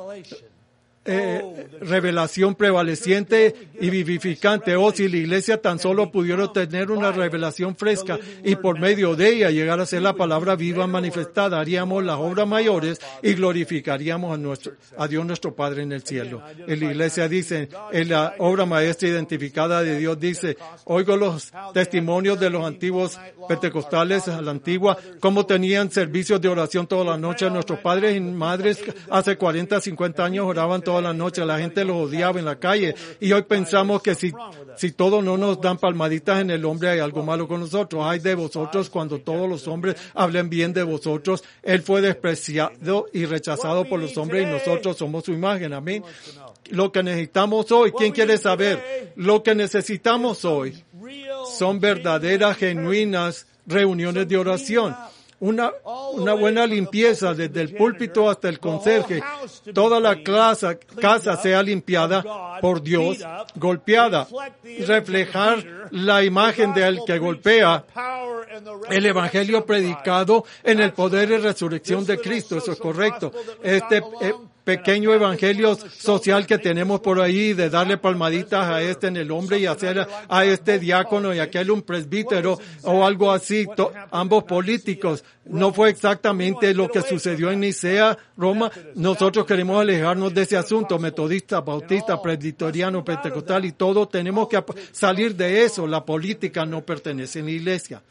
revelación prevaleciente y vivificante. Si la iglesia tan solo pudiera tener una revelación fresca y por medio de ella llegar a ser la palabra viva manifestada, haríamos las obras mayores y glorificaríamos a Dios nuestro Padre en el cielo. En la iglesia dice, en la obra maestra identificada de Dios dice, oigo los testimonios de los antiguos pentecostales a la antigua, cómo tenían servicios de oración toda la noche. Nuestros padres y madres hace 40, 50 años oraban toda la noche, la gente los odiaba en la calle, y hoy pensamos que si todos no nos dan palmaditas en el hombro, hay algo malo con nosotros. Ay de vosotros cuando todos los hombres hablen bien de vosotros. Él fue despreciado y rechazado por los hombres y nosotros somos su imagen. Amén. Lo que necesitamos hoy, ¿quién quiere saber? Lo que necesitamos hoy son verdaderas, genuinas reuniones de oración. Una buena limpieza desde el púlpito hasta el conserje. Toda la casa sea limpiada por Dios, golpeada, reflejar la imagen del que golpea, el evangelio predicado en el poder y resurrección de Cristo. Eso es correcto. pequeño evangelio social que tenemos por ahí, de darle palmaditas a este en el hombre y hacer a este diácono y aquel un presbítero o algo así, ambos políticos. No fue exactamente lo que sucedió en Nicea, Roma. Nosotros queremos alejarnos de ese asunto, metodista, bautista, presbiteriano, pentecostal y todo. Tenemos que salir de eso. La política no pertenece a la iglesia.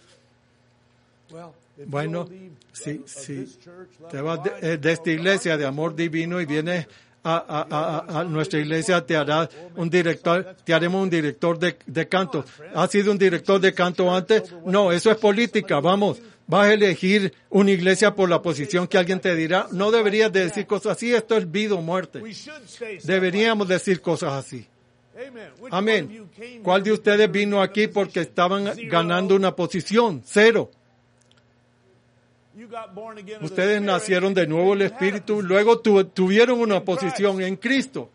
Bueno, si te vas de esta iglesia de amor divino y vienes a nuestra iglesia, te haremos un director de canto. ¿Has sido un director de canto antes? No, eso es política, vamos. Vas a elegir una iglesia por la posición que alguien te dirá. No deberías de decir cosas así, esto es vida o muerte. Deberíamos decir cosas así. Amén. ¿Cuál de ustedes vino aquí porque estaban ganando una posición? 0. Ustedes nacieron de nuevo el Espíritu, luego tuvieron una posición en Cristo.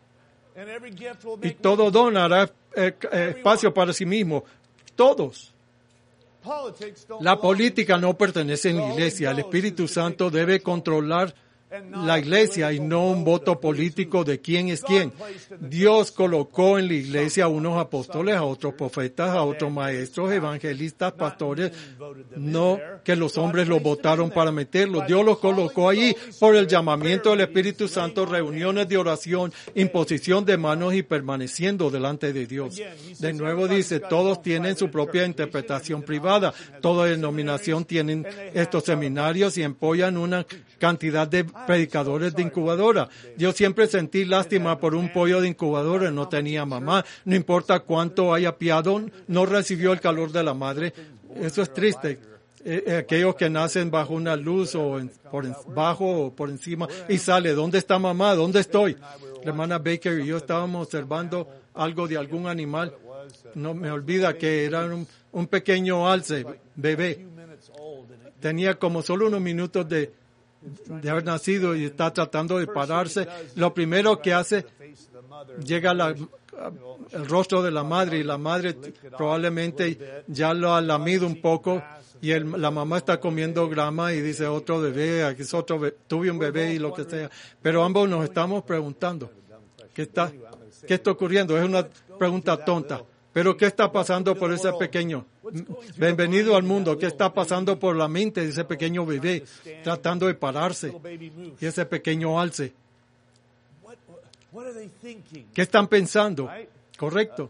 Y todo don hará espacio para sí mismo. Todos. La política no pertenece a la iglesia. El Espíritu Santo debe controlar la iglesia y no un voto político de quién es quién. Dios colocó en la iglesia a unos apóstoles, a otros profetas, a otros maestros, evangelistas, pastores, no que los hombres los votaron para meterlos. Dios los colocó allí por el llamamiento del Espíritu Santo, reuniones de oración, imposición de manos y permaneciendo delante de Dios. De nuevo dice, todos tienen su propia interpretación privada. Toda denominación tienen estos seminarios y apoyan una cantidad de predicadores de incubadora. Yo siempre sentí lástima por un pollo de incubadora, no tenía mamá. No importa cuánto haya piado, no recibió el calor de la madre. Eso es triste. Aquellos que nacen bajo una luz o bajo o por encima y sale, ¿dónde está mamá? ¿Dónde estoy? La hermana Baker y yo estábamos observando algo de algún animal. No me olvida que era un pequeño alce, bebé. Tenía como solo unos minutos de haber nacido y está tratando de pararse. Lo primero que hace, llega el rostro de la madre y la madre probablemente ya lo ha lamido un poco y la mamá está comiendo grama y dice otro bebé, aquí es otro tuve un bebé y lo que sea. Pero ambos nos estamos preguntando, ¿qué está ocurriendo? Es una pregunta tonta. Pero ¿qué está pasando por ese pequeño? Bienvenido al mundo. ¿Qué está pasando por la mente de ese pequeño bebé tratando de pararse? Y ese pequeño alce. ¿Qué están pensando? Correcto.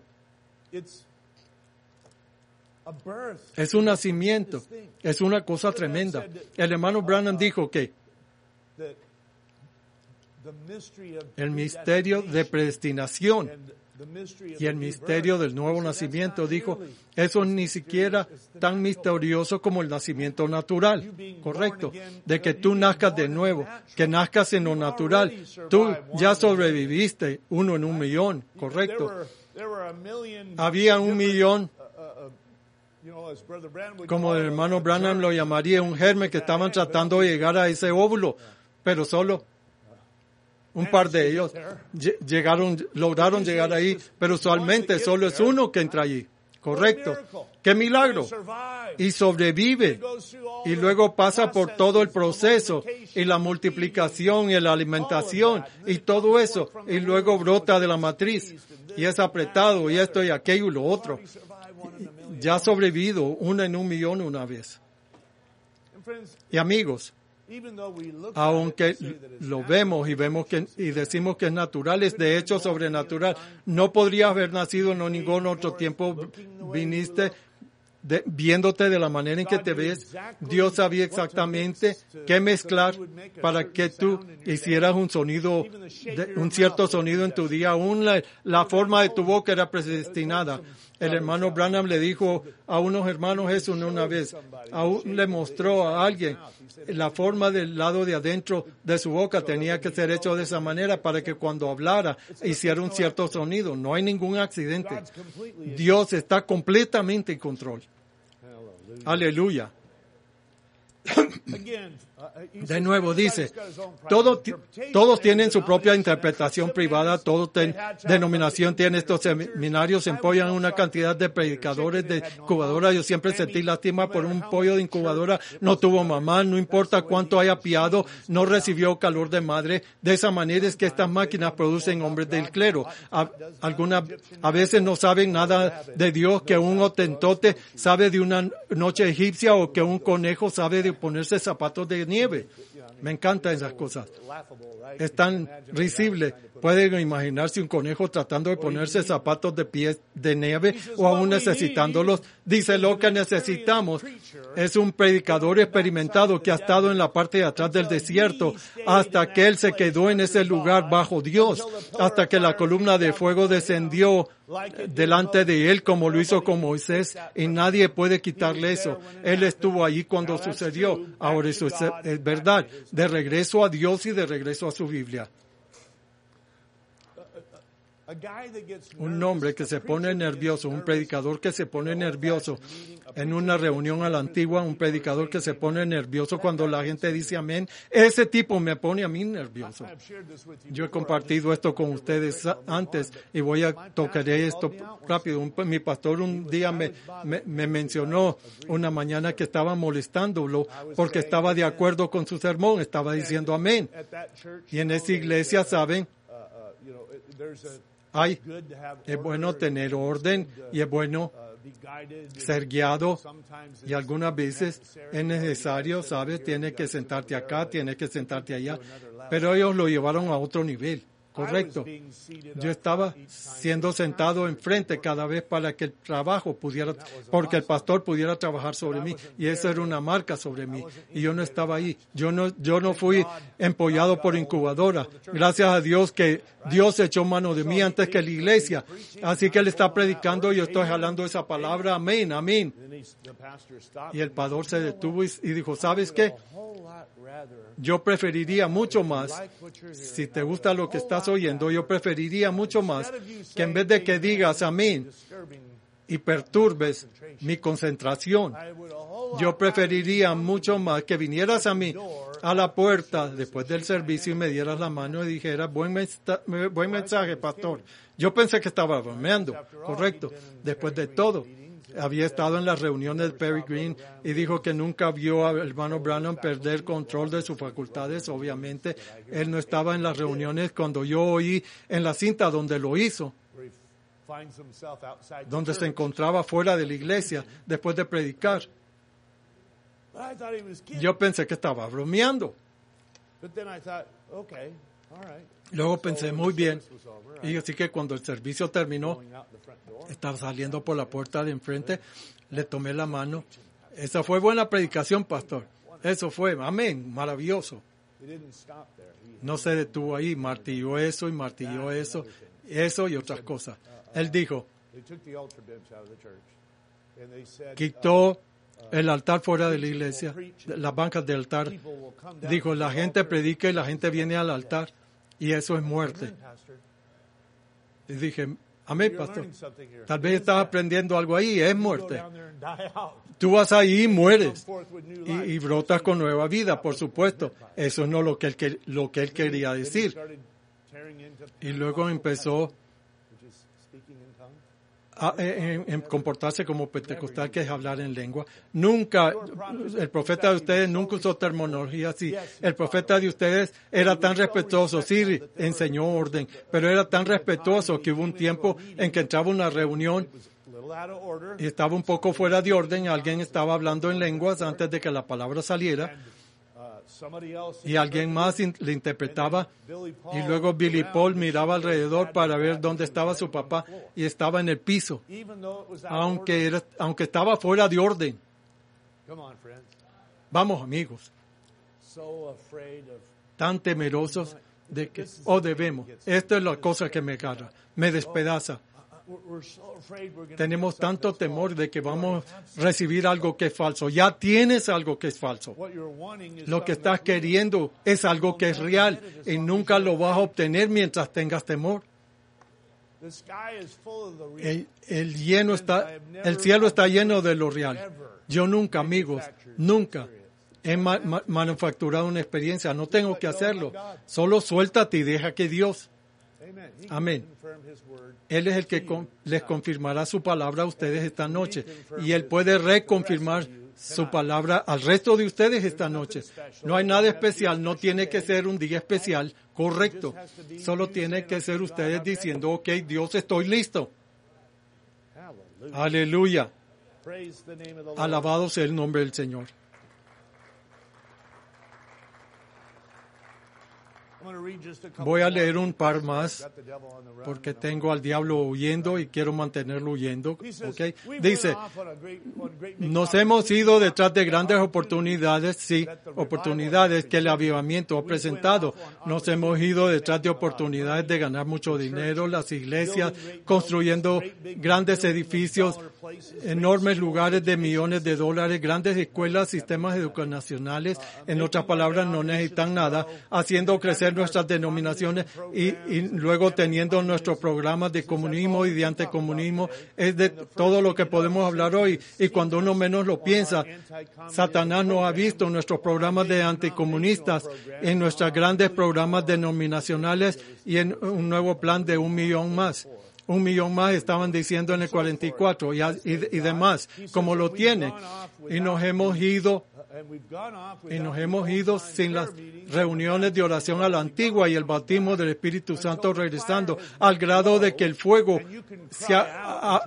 Es un nacimiento. Es una cosa tremenda. El hermano Branham dijo que el misterio de predestinación y el misterio del nuevo nacimiento, dijo, eso ni siquiera tan misterioso como el nacimiento natural, correcto, de que tú nazcas de nuevo, que nazcas en lo natural. Tú ya sobreviviste 1 en 1,000,000, correcto. Había 1,000,000, como el hermano Branham lo llamaría, un germen que estaban tratando de llegar a ese óvulo, pero solo un par de ellos lograron llegar ahí, pero usualmente solo es uno que entra allí. Correcto. ¡Qué milagro! Y sobrevive. Y luego pasa por todo el proceso y la multiplicación y la alimentación y todo eso. Y luego brota de la matriz. Y es apretado y esto y aquello y lo otro. Ya ha sobrevivido 1 en 1,000,000 una vez. Y amigos, aunque lo vemos y decimos que es natural, es de hecho sobrenatural. No podrías haber nacido en ningún otro tiempo. Viniste viéndote de la manera en que te ves. Dios sabía exactamente qué mezclar para que tú hicieras un cierto sonido en tu día. Aún la forma de tu boca era predestinada. El hermano Branham le dijo a unos hermanos eso una vez. Aún le mostró a alguien la forma del lado de adentro de su boca tenía que ser hecho de esa manera para que cuando hablara hiciera un cierto sonido. No hay ningún accidente. Dios está completamente en control. Aleluya. De nuevo dice, todos tienen su propia interpretación privada, denominación tiene estos seminarios, se empollan una cantidad de predicadores de incubadora. Yo siempre sentí lástima por un pollo de incubadora, no tuvo mamá, no importa cuánto haya piado, no recibió calor de madre. De esa manera es que estas máquinas producen hombres del clero. A veces no saben nada de Dios, que un hotentote sabe de una noche egipcia o que un conejo sabe de ponerse zapatos de nieve. Me encantan esas cosas. Es tan risible. Pueden imaginarse un conejo tratando de ponerse zapatos de pies de nieve o aún necesitándolos. Dice, lo que necesitamos es un predicador experimentado que ha estado en la parte de atrás del desierto hasta que él se quedó en ese lugar bajo Dios, hasta que la columna de fuego descendió delante de él como lo hizo con Moisés, y nadie puede quitarle eso. Él estuvo allí cuando sucedió. Ahora eso es verdad. De regreso a Dios y de regreso a su Biblia. Un hombre que se pone nervioso, un predicador que se pone nervioso en una reunión a la antigua, un predicador que se pone nervioso cuando la gente dice amén, ese tipo me pone a mí nervioso. Yo he compartido esto con ustedes antes y tocaré esto rápido. Mi pastor un día me mencionó una mañana que estaba molestándolo porque estaba de acuerdo con su sermón, estaba diciendo amén. Y en esa iglesia, ¿saben? Es bueno tener orden y es bueno ser guiado, y algunas veces es necesario, ¿sabes? Tienes que sentarte acá, tienes que sentarte allá, pero ellos lo llevaron a otro nivel. Correcto. Yo estaba siendo sentado enfrente cada vez para que el trabajo porque el pastor pudiera trabajar sobre mí, y eso era una marca sobre mí, y yo no estaba ahí. Yo no fui empollado por incubadora. Gracias a Dios que Dios echó mano de mí antes que la iglesia. Así que él está predicando y yo estoy jalando esa palabra. Amén, amén. Y el pastor se detuvo y dijo, ¿sabes qué? Yo preferiría mucho más, si te gusta lo que estás oyendo, yo preferiría mucho más que en vez de que digas amén y perturbes mi concentración, yo preferiría mucho más que vinieras a mí a la puerta después del servicio y me dieras la mano y dijeras, buen mensaje, pastor. Yo pensé que estaba bromeando, correcto, después de todo. Había estado en las reuniones de Perry Green y dijo que nunca vio al hermano Branham perder control de sus facultades. Obviamente, él no estaba en las reuniones cuando yo oí en la cinta donde lo hizo, donde se encontraba fuera de la iglesia después de predicar. Yo pensé que estaba bromeando. Luego pensé, muy bien, y así que cuando el servicio terminó, estaba saliendo por la puerta de enfrente, le tomé la mano. Esa fue buena predicación, pastor. Eso fue, amén, maravilloso. No se detuvo ahí, martilló eso y martilló eso y otras cosas. Él dijo, quitó el altar fuera de la iglesia, las bancas del altar. Dijo, la gente predica y la gente viene al altar. Y eso es muerte. Y dije, amén, pastor. Tal vez estás aprendiendo algo ahí, es muerte. Tú vas ahí y mueres. Y brotas con nueva vida, por supuesto. Eso no es lo que él quería decir. Y luego empezó en comportarse como pentecostal, que es hablar en lengua. Nunca, el profeta de ustedes nunca usó terminología así. El profeta de ustedes era tan respetuoso, sí, enseñó orden, pero era tan respetuoso que hubo un tiempo en que entraba una reunión y estaba un poco fuera de orden. Alguien estaba hablando en lenguas antes de que la palabra saliera, y alguien más le interpretaba, y luego Billy Paul miraba alrededor para ver dónde estaba su papá, y estaba en el piso, aunque estaba fuera de orden. Vamos, amigos, tan temerosos de que, debemos, esta es la cosa que me agarra, me despedaza. Tenemos tanto temor de que vamos a recibir algo que es falso. Ya tienes algo que es falso. Lo que estás queriendo es algo que es real y nunca lo vas a obtener mientras tengas temor. El cielo está lleno de lo real. Yo nunca, amigos, nunca He manufacturado una experiencia, no tengo que hacerlo. Solo suéltate y deja que Dios. Amén. Él es el que les confirmará su palabra a ustedes esta noche. Y Él puede reconfirmar su palabra al resto de ustedes esta noche. No hay nada especial, no tiene que ser un día especial, correcto. Solo tiene que ser ustedes diciendo, ok, Dios, estoy listo. Aleluya. Alabado sea el nombre del Señor. Voy a leer un par más porque tengo al diablo huyendo y quiero mantenerlo huyendo. ¿Okay? Dice, nos hemos ido detrás de grandes oportunidades, sí, oportunidades que el avivamiento ha presentado. Nos hemos ido detrás de oportunidades de ganar mucho dinero, las iglesias, construyendo grandes edificios, enormes lugares de millones de dólares, grandes escuelas, sistemas educacionales, en otras palabras, no necesitan nada, haciendo crecer nuestras denominaciones y luego teniendo nuestros programas de comunismo y de anticomunismo. Es de todo lo que podemos hablar hoy. Y cuando uno menos lo piensa, Satanás nos ha visto en nuestros programas de anticomunistas, en nuestros grandes programas denominacionales y en un nuevo plan de 1 millón más. 1 millón más estaban diciendo en el 44 y demás, como lo tiene. Y nos hemos ido sin las reuniones de oración a la antigua y el bautismo del Espíritu Santo regresando, al grado de que el fuego se ha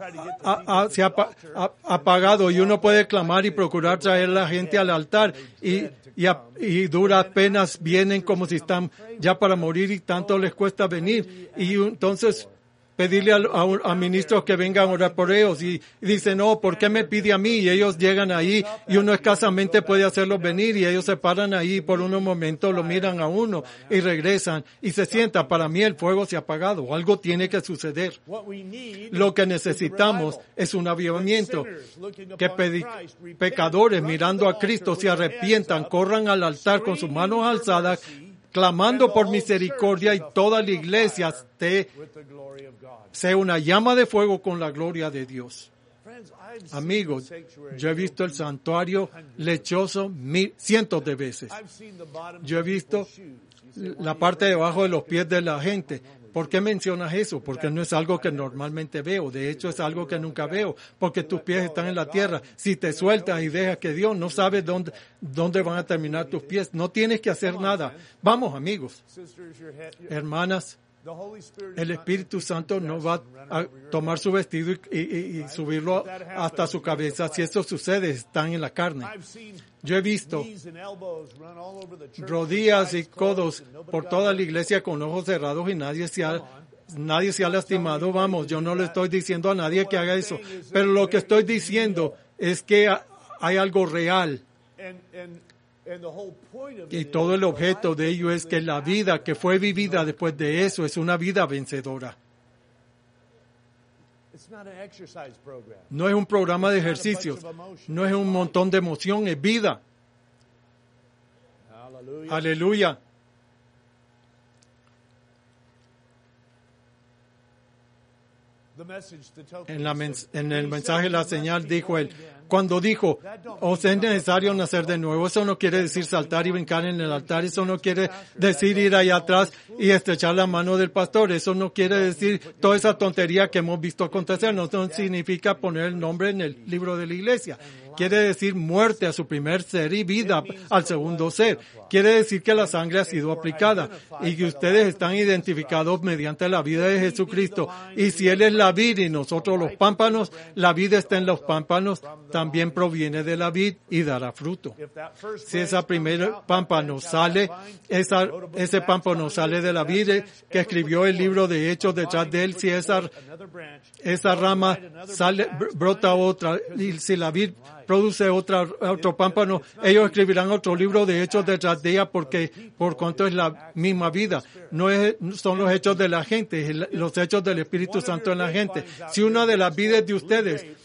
apagado y uno puede clamar y procurar traer a la gente al altar y duras penas vienen como si están ya para morir y tanto les cuesta venir. Y entonces pedirle a ministros que vengan a orar por ellos y dicen, no, ¿por qué me pide a mí? Y ellos llegan ahí y uno escasamente puede hacerlos venir y ellos se paran ahí por unos momentos, lo miran a uno y regresan y se sientan. Para mí el fuego se ha apagado, algo tiene que suceder. Lo que necesitamos es un avivamiento, que pecadores mirando a Cristo se arrepientan, corran al altar con sus manos alzadas, clamando por misericordia y toda la iglesia sea una llama de fuego con la gloria de Dios. Amigos, yo he visto el santuario lechoso cientos de veces. Yo he visto la parte de abajo de los pies de la gente. ¿Por qué mencionas eso? Porque no es algo que normalmente veo. De hecho, es algo que nunca veo. Porque tus pies están en la tierra. Si te sueltas y dejas que Dios, no sabes dónde van a terminar tus pies. No tienes que hacer nada. Vamos, amigos. Hermanas, el Espíritu Santo no va a tomar su vestido y subirlo hasta su cabeza. Si eso sucede, están en la carne. Yo he visto rodillas y codos por toda la iglesia con ojos cerrados y nadie se ha lastimado. Vamos, yo no le estoy diciendo a nadie que haga eso. Pero lo que estoy diciendo es que hay algo real. Y todo el objeto de ello es que la vida que fue vivida después de eso es una vida vencedora. No es un programa de ejercicios, no es un montón de emoción, es vida. Aleluya. En el mensaje La Señal dijo él, cuando dijo, os es necesario nacer de nuevo, eso no quiere decir saltar y brincar en el altar, eso no quiere decir ir allá atrás y estrechar la mano del pastor, eso no quiere decir toda esa tontería que hemos visto acontecer, no significa poner el nombre en el libro de la iglesia. Quiere decir muerte a su primer ser y vida al segundo ser. Quiere decir que la sangre ha sido aplicada y que ustedes están identificados mediante la vida de Jesucristo. Y si Él es la vid y nosotros los pámpanos, la vida está en los pámpanos, también proviene de la vid y dará fruto. Si esa primera pámpano sale, ese pámpano sale de la vid que escribió el libro de Hechos detrás de él, si esa rama sale, brota otra, y si la vid produce otro pámpano, ellos escribirán otro libro de hechos detrás de ella porque por cuanto es la misma vida. No son los hechos de la gente, es los hechos del Espíritu Santo en la gente. Si una de las vidas de ustedes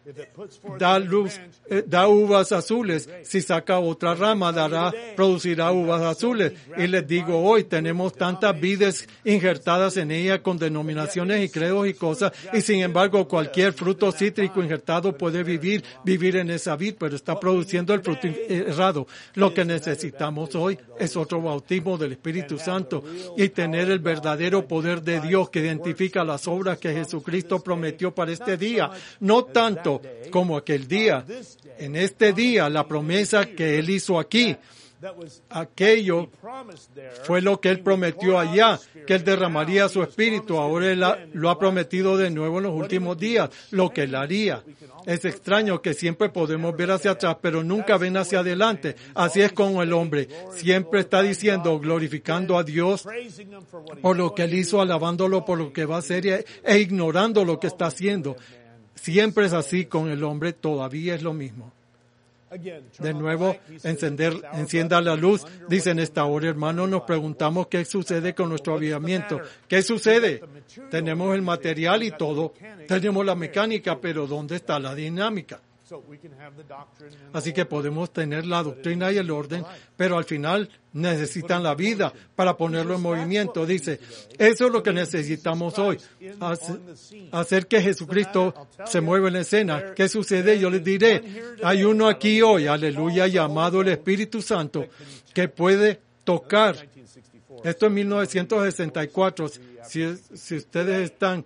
da luz, da uvas azules. Si saca otra rama, producirá uvas azules. Y les digo hoy, tenemos tantas vides injertadas en ella con denominaciones y credos y cosas, y sin embargo cualquier fruto cítrico injertado puede vivir en esa vid, pero está produciendo el fruto errado. Lo que necesitamos hoy es otro bautismo del Espíritu Santo y tener el verdadero poder de Dios que identifica las obras que Jesucristo prometió para este día. No tanto como aquel día. En este día, la promesa que Él hizo aquí, aquello fue lo que Él prometió allá, que Él derramaría su Espíritu. Ahora Él lo ha prometido de nuevo en los últimos días, lo que Él haría. Es extraño que siempre podemos ver hacia atrás, pero nunca ven hacia adelante. Así es con el hombre. Siempre está diciendo, glorificando a Dios por lo que Él hizo, alabándolo por lo que va a hacer e ignorando lo que está haciendo. Siempre es así con el hombre, todavía es lo mismo. De nuevo, encienda la luz. Dice en esta hora, hermanos, nos preguntamos qué sucede con nuestro avivamiento. ¿Qué sucede? Tenemos el material y todo. Tenemos la mecánica, pero ¿dónde está la dinámica? Así que podemos tener la doctrina y el orden, pero al final necesitan la vida para ponerlo en movimiento. Dice, eso es lo que necesitamos hoy, hacer que Jesucristo se mueva en la escena. ¿Qué sucede? Yo les diré, hay uno aquí hoy, aleluya, llamado el Espíritu Santo, que puede tocar. Esto es 1964. Si ustedes están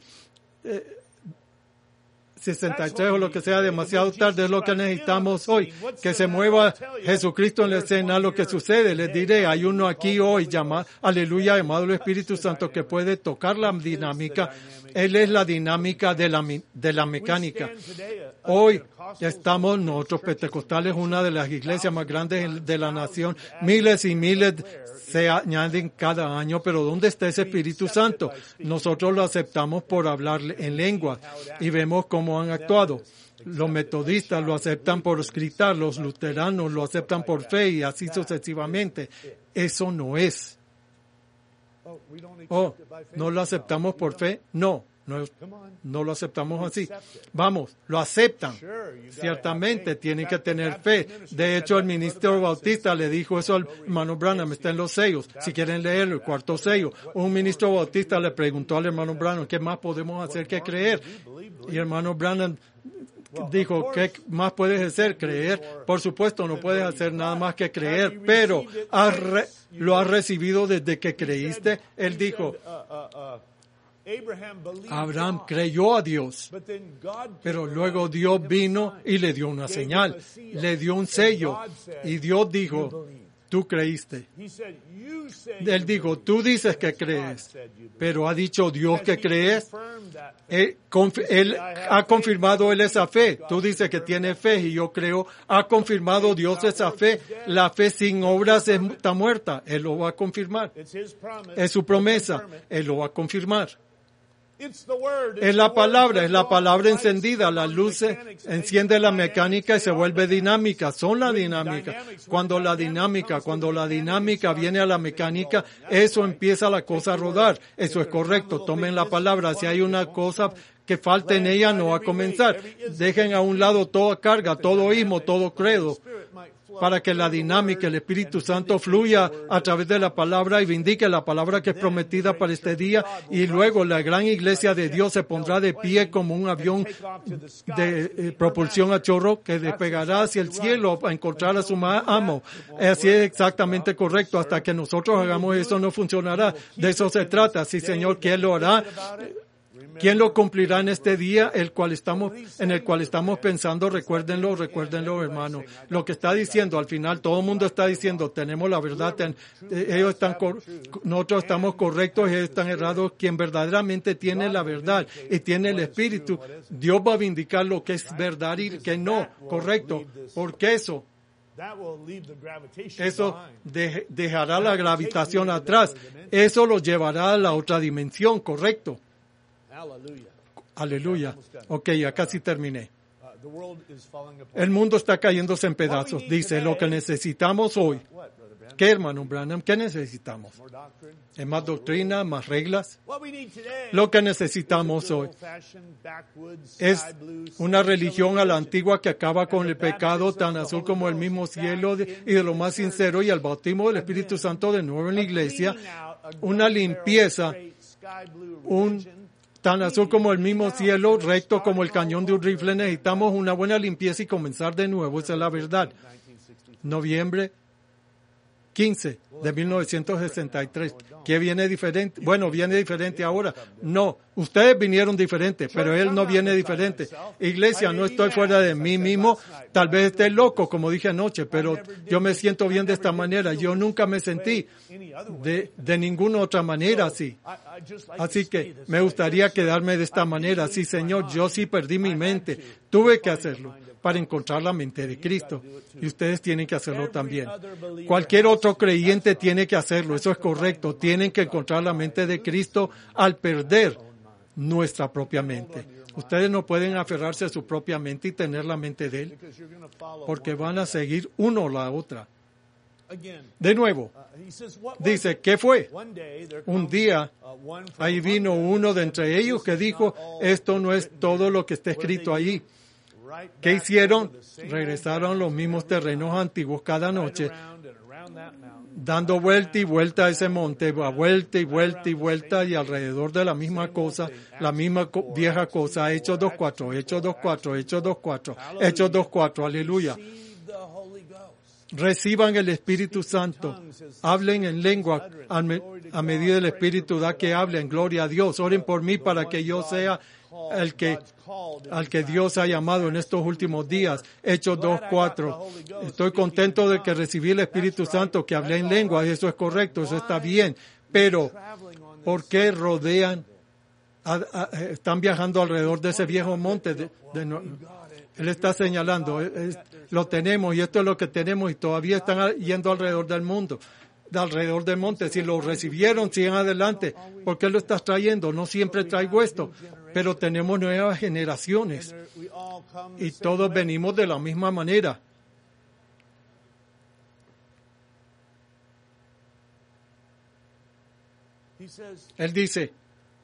63 o lo que sea, demasiado tarde, es lo que necesitamos hoy, que se mueva Jesucristo en la escena. Lo que sucede, les diré, hay uno aquí hoy, aleluya, llamado el Espíritu Santo, que puede tocar la dinámica. Él es la dinámica de la mecánica. Hoy estamos nosotros pentecostales, una de las iglesias más grandes de la nación, miles y miles se añaden cada año, pero ¿dónde está ese Espíritu Santo? Nosotros lo aceptamos por hablar en lengua y vemos cómo han actuado. Los metodistas lo aceptan por escritar, los luteranos lo aceptan por fe y así sucesivamente. Eso no es. ¿No lo aceptamos por fe? No lo aceptamos así. Vamos, lo aceptan. Ciertamente tienen que tener fe. De hecho, el ministro bautista le dijo eso al hermano Branham, está en los sellos. Si quieren leerlo, el cuarto sello. Un ministro bautista le preguntó al hermano Branham, ¿qué más podemos hacer que creer? Y el hermano Branham dijo, ¿qué más puedes hacer? Creer. Por supuesto, no puedes hacer nada más que creer, pero lo has recibido desde que creíste. Él dijo, Abraham creyó a Dios, pero luego Dios vino y le dio una señal, le dio un sello, y Dios dijo, tú creíste. Él dijo, tú dices que crees, pero ha dicho Dios que crees. Él ha confirmado esa fe. Tú dices que tiene fe y yo creo. Ha confirmado Dios esa fe. La fe sin obras está muerta. Él lo va a confirmar. Es su promesa. Él lo va a confirmar. Es la palabra encendida. La luz enciende la mecánica y se vuelve dinámica. Son la dinámica. Cuando la dinámica viene a la mecánica, eso empieza la cosa a rodar. Eso es correcto. Tomen la palabra. Si hay una cosa que falta en ella, no va a comenzar. Dejen a un lado toda carga, todo ismo, todo credo, para que la dinámica, el Espíritu Santo fluya a través de la palabra y vindique la palabra que es prometida para este día, y luego la gran iglesia de Dios se pondrá de pie como un avión de propulsión a chorro que despegará hacia el cielo a encontrar a su amo. Así es exactamente correcto. Hasta que nosotros hagamos eso no funcionará. De eso se trata. Sí, Señor, ¿quién lo hará? ¿Quién lo cumplirá en este día en el cual estamos pensando? Recuérdenlo, hermano. Lo que está diciendo, al final, todo el mundo está diciendo, tenemos la verdad, nosotros estamos correctos y ellos están errados. Quien verdaderamente tiene la verdad y tiene el Espíritu, Dios va a vindicar lo que es verdad y que no, correcto. Porque eso dejará la gravitación atrás. Eso lo llevará a la otra dimensión, correcto. Aleluya. Ok, ya casi terminé. El mundo está cayéndose en pedazos. Dice, lo que necesitamos hoy. ¿Qué, hermano Branham? ¿Qué necesitamos? ¿Es más doctrina, más reglas? Lo que necesitamos hoy es una religión a la antigua que acaba con el pecado tan azul como el mismo cielo y de lo más sincero, y el bautismo del Espíritu Santo de nuevo en la iglesia, una limpieza, tan azul como el mismo cielo, recto como el cañón de un rifle. Necesitamos una buena limpieza y comenzar de nuevo. Esa es la verdad. Noviembre 15 de 1963. ¿Qué viene diferente? Bueno, viene diferente ahora. No, ustedes vinieron diferentes, pero él no viene diferente. Iglesia, no estoy fuera de mí mismo. Tal vez esté loco, como dije anoche, pero yo me siento bien de esta manera. Yo nunca me sentí de ninguna otra manera así. Así que me gustaría quedarme de esta manera. Sí, Señor, yo sí perdí mi mente. Tuve que hacerlo para encontrar la mente de Cristo. Y ustedes tienen que hacerlo también. Cualquier otro creyente tiene que hacerlo. Eso es correcto. Tienen que encontrar la mente de Cristo al perder nuestra propia mente. Ustedes no pueden aferrarse a su propia mente y tener la mente de Él, porque van a seguir uno la otra. De nuevo, dice, ¿qué fue? Un día, ahí vino uno de entre ellos que dijo, esto no es todo lo que está escrito ahí. ¿Qué hicieron? Regresaron a los mismos terrenos antiguos cada noche, dando vuelta y vuelta a ese monte, vuelta y vuelta y vuelta, y alrededor de la misma cosa, la misma vieja cosa. Hechos 2:4, Hechos 2:4, Hechos 2:4, Hechos 2:4, aleluya. Reciban el Espíritu Santo, hablen en lengua a medida del Espíritu da que hablen, gloria a Dios. Oren por mí para que yo sea al que Dios ha llamado en estos últimos días. Hechos 2:4. Estoy contento de que recibí el Espíritu Santo, que hablé en lengua, eso es correcto, eso está bien. Pero, ¿por qué rodean? Están viajando alrededor de ese viejo monte. Él está señalando, lo tenemos y esto es lo que tenemos, y todavía están yendo alrededor del mundo. Alrededor del monte. Si lo recibieron, sigan adelante. ¿Por qué lo estás trayendo? No siempre traigo esto, pero tenemos nuevas generaciones y todos venimos de la misma manera. Él dice,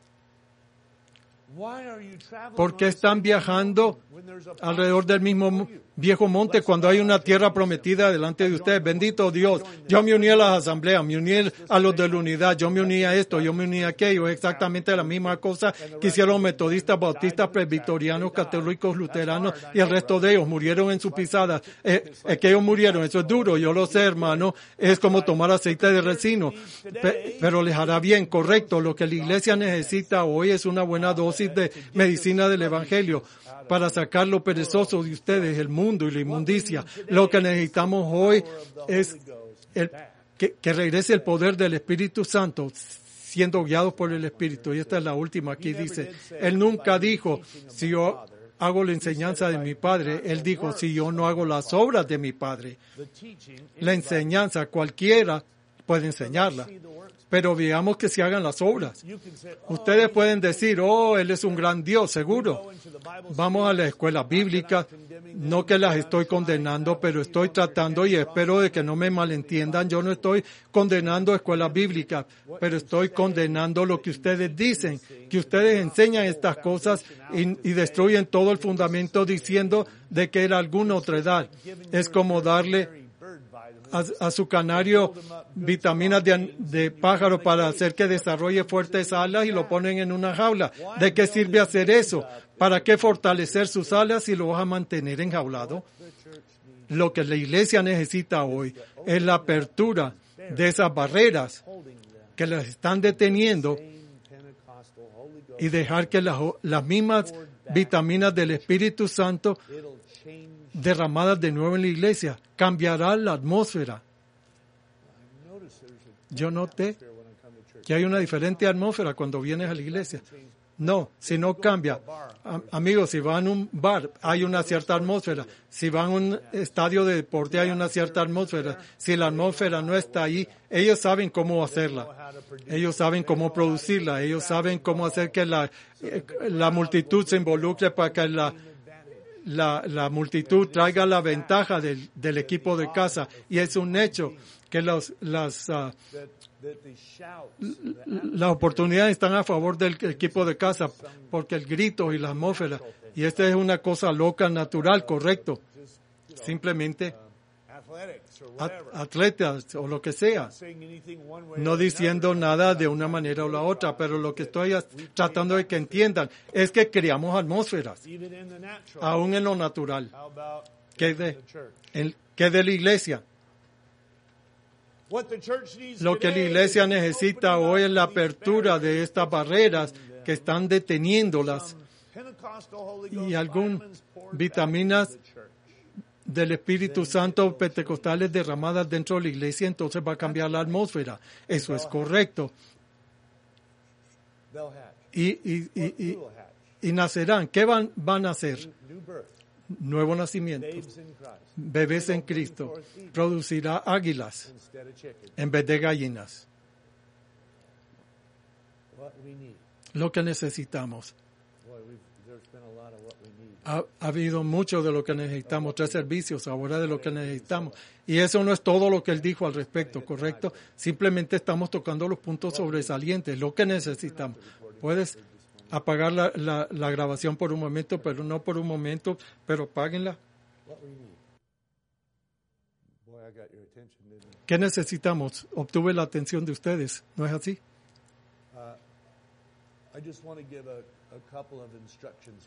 ¿por qué están viajando alrededor del mismo viejo monte cuando hay una tierra prometida delante de ustedes? Bendito Dios. Yo me uní a las asambleas, me uní a los de la unidad, yo me uní a esto, yo me uní a aquello. Exactamente la misma cosa que hicieron metodistas, bautistas, presbiterianos, católicos, luteranos y el resto de ellos. Murieron en sus pisadas. Es que ellos murieron, eso es duro, yo lo sé, hermano. Es como tomar aceite de resino. Pero les hará bien, correcto. Lo que la iglesia necesita hoy es una buena dosis de medicina del Evangelio para sacar lo perezoso de ustedes, el mundo y la inmundicia. Lo que necesitamos hoy es que regrese el poder del Espíritu Santo, siendo guiados por el Espíritu. Y esta es la última. Aquí dice, Él nunca dijo, si yo hago la enseñanza de mi Padre. Él dijo, si yo no hago las obras de mi Padre. La enseñanza, cualquiera puede enseñarla. Pero veamos que se hagan las obras. Ustedes pueden decir, oh, Él es un gran Dios, seguro. Vamos a la escuela bíblica. No que las estoy condenando, pero estoy tratando y espero de que no me malentiendan. Yo no estoy condenando escuelas bíblicas, pero estoy condenando lo que ustedes dicen, que ustedes enseñan estas cosas y destruyen todo el fundamento diciendo de que era alguna otra edad. Es como darle a su canario vitaminas de pájaro para hacer que desarrolle fuertes alas y lo ponen en una jaula. ¿De qué sirve hacer eso? ¿Para qué fortalecer sus alas si lo vas a mantener enjaulado? Lo que la iglesia necesita hoy es la apertura de esas barreras que las están deteniendo y dejar que las mismas vitaminas del Espíritu Santo derramadas de nuevo en la iglesia cambiará la atmósfera. Yo noté que hay una diferente atmósfera cuando vienes a la iglesia. No, si no cambia. Amigos, si van a un bar, hay una cierta atmósfera. Si van a un estadio de deporte, hay una cierta atmósfera. Si la atmósfera no está ahí, ellos saben cómo hacerla. Ellos saben cómo producirla. Ellos saben cómo hacer que la multitud se involucre para que la multitud traiga la ventaja del equipo de casa. Y es un hecho que las oportunidades están a favor del equipo de casa, porque el grito y la atmósfera, y esta es una cosa loca, natural, correcto. Simplemente atletas o lo que sea, no diciendo nada de una manera o la otra, pero lo que estoy tratando de que entiendan es que creamos atmósferas, aún en lo natural. ¿Qué de la iglesia? Lo que la iglesia necesita hoy es la apertura de estas barreras que están deteniéndolas y algunas vitaminas del Espíritu Santo pentecostales derramadas dentro de la iglesia, entonces va a cambiar la atmósfera. Eso es correcto. Y nacerán. ¿Qué van a hacer? Nuevo nacimiento. Bebés en Cristo. Producirá águilas en vez de gallinas. Lo que necesitamos. Ha habido mucho de lo que necesitamos, 3 servicios ahora de lo que necesitamos. Y eso no es todo lo que él dijo al respecto, ¿correcto? Simplemente estamos tocando los puntos sobresalientes, lo que necesitamos. Puedes apagar la grabación por un momento, pero no por un momento, pero apáguenla. ¿Qué necesitamos? Obtuve la atención de ustedes, ¿no es así?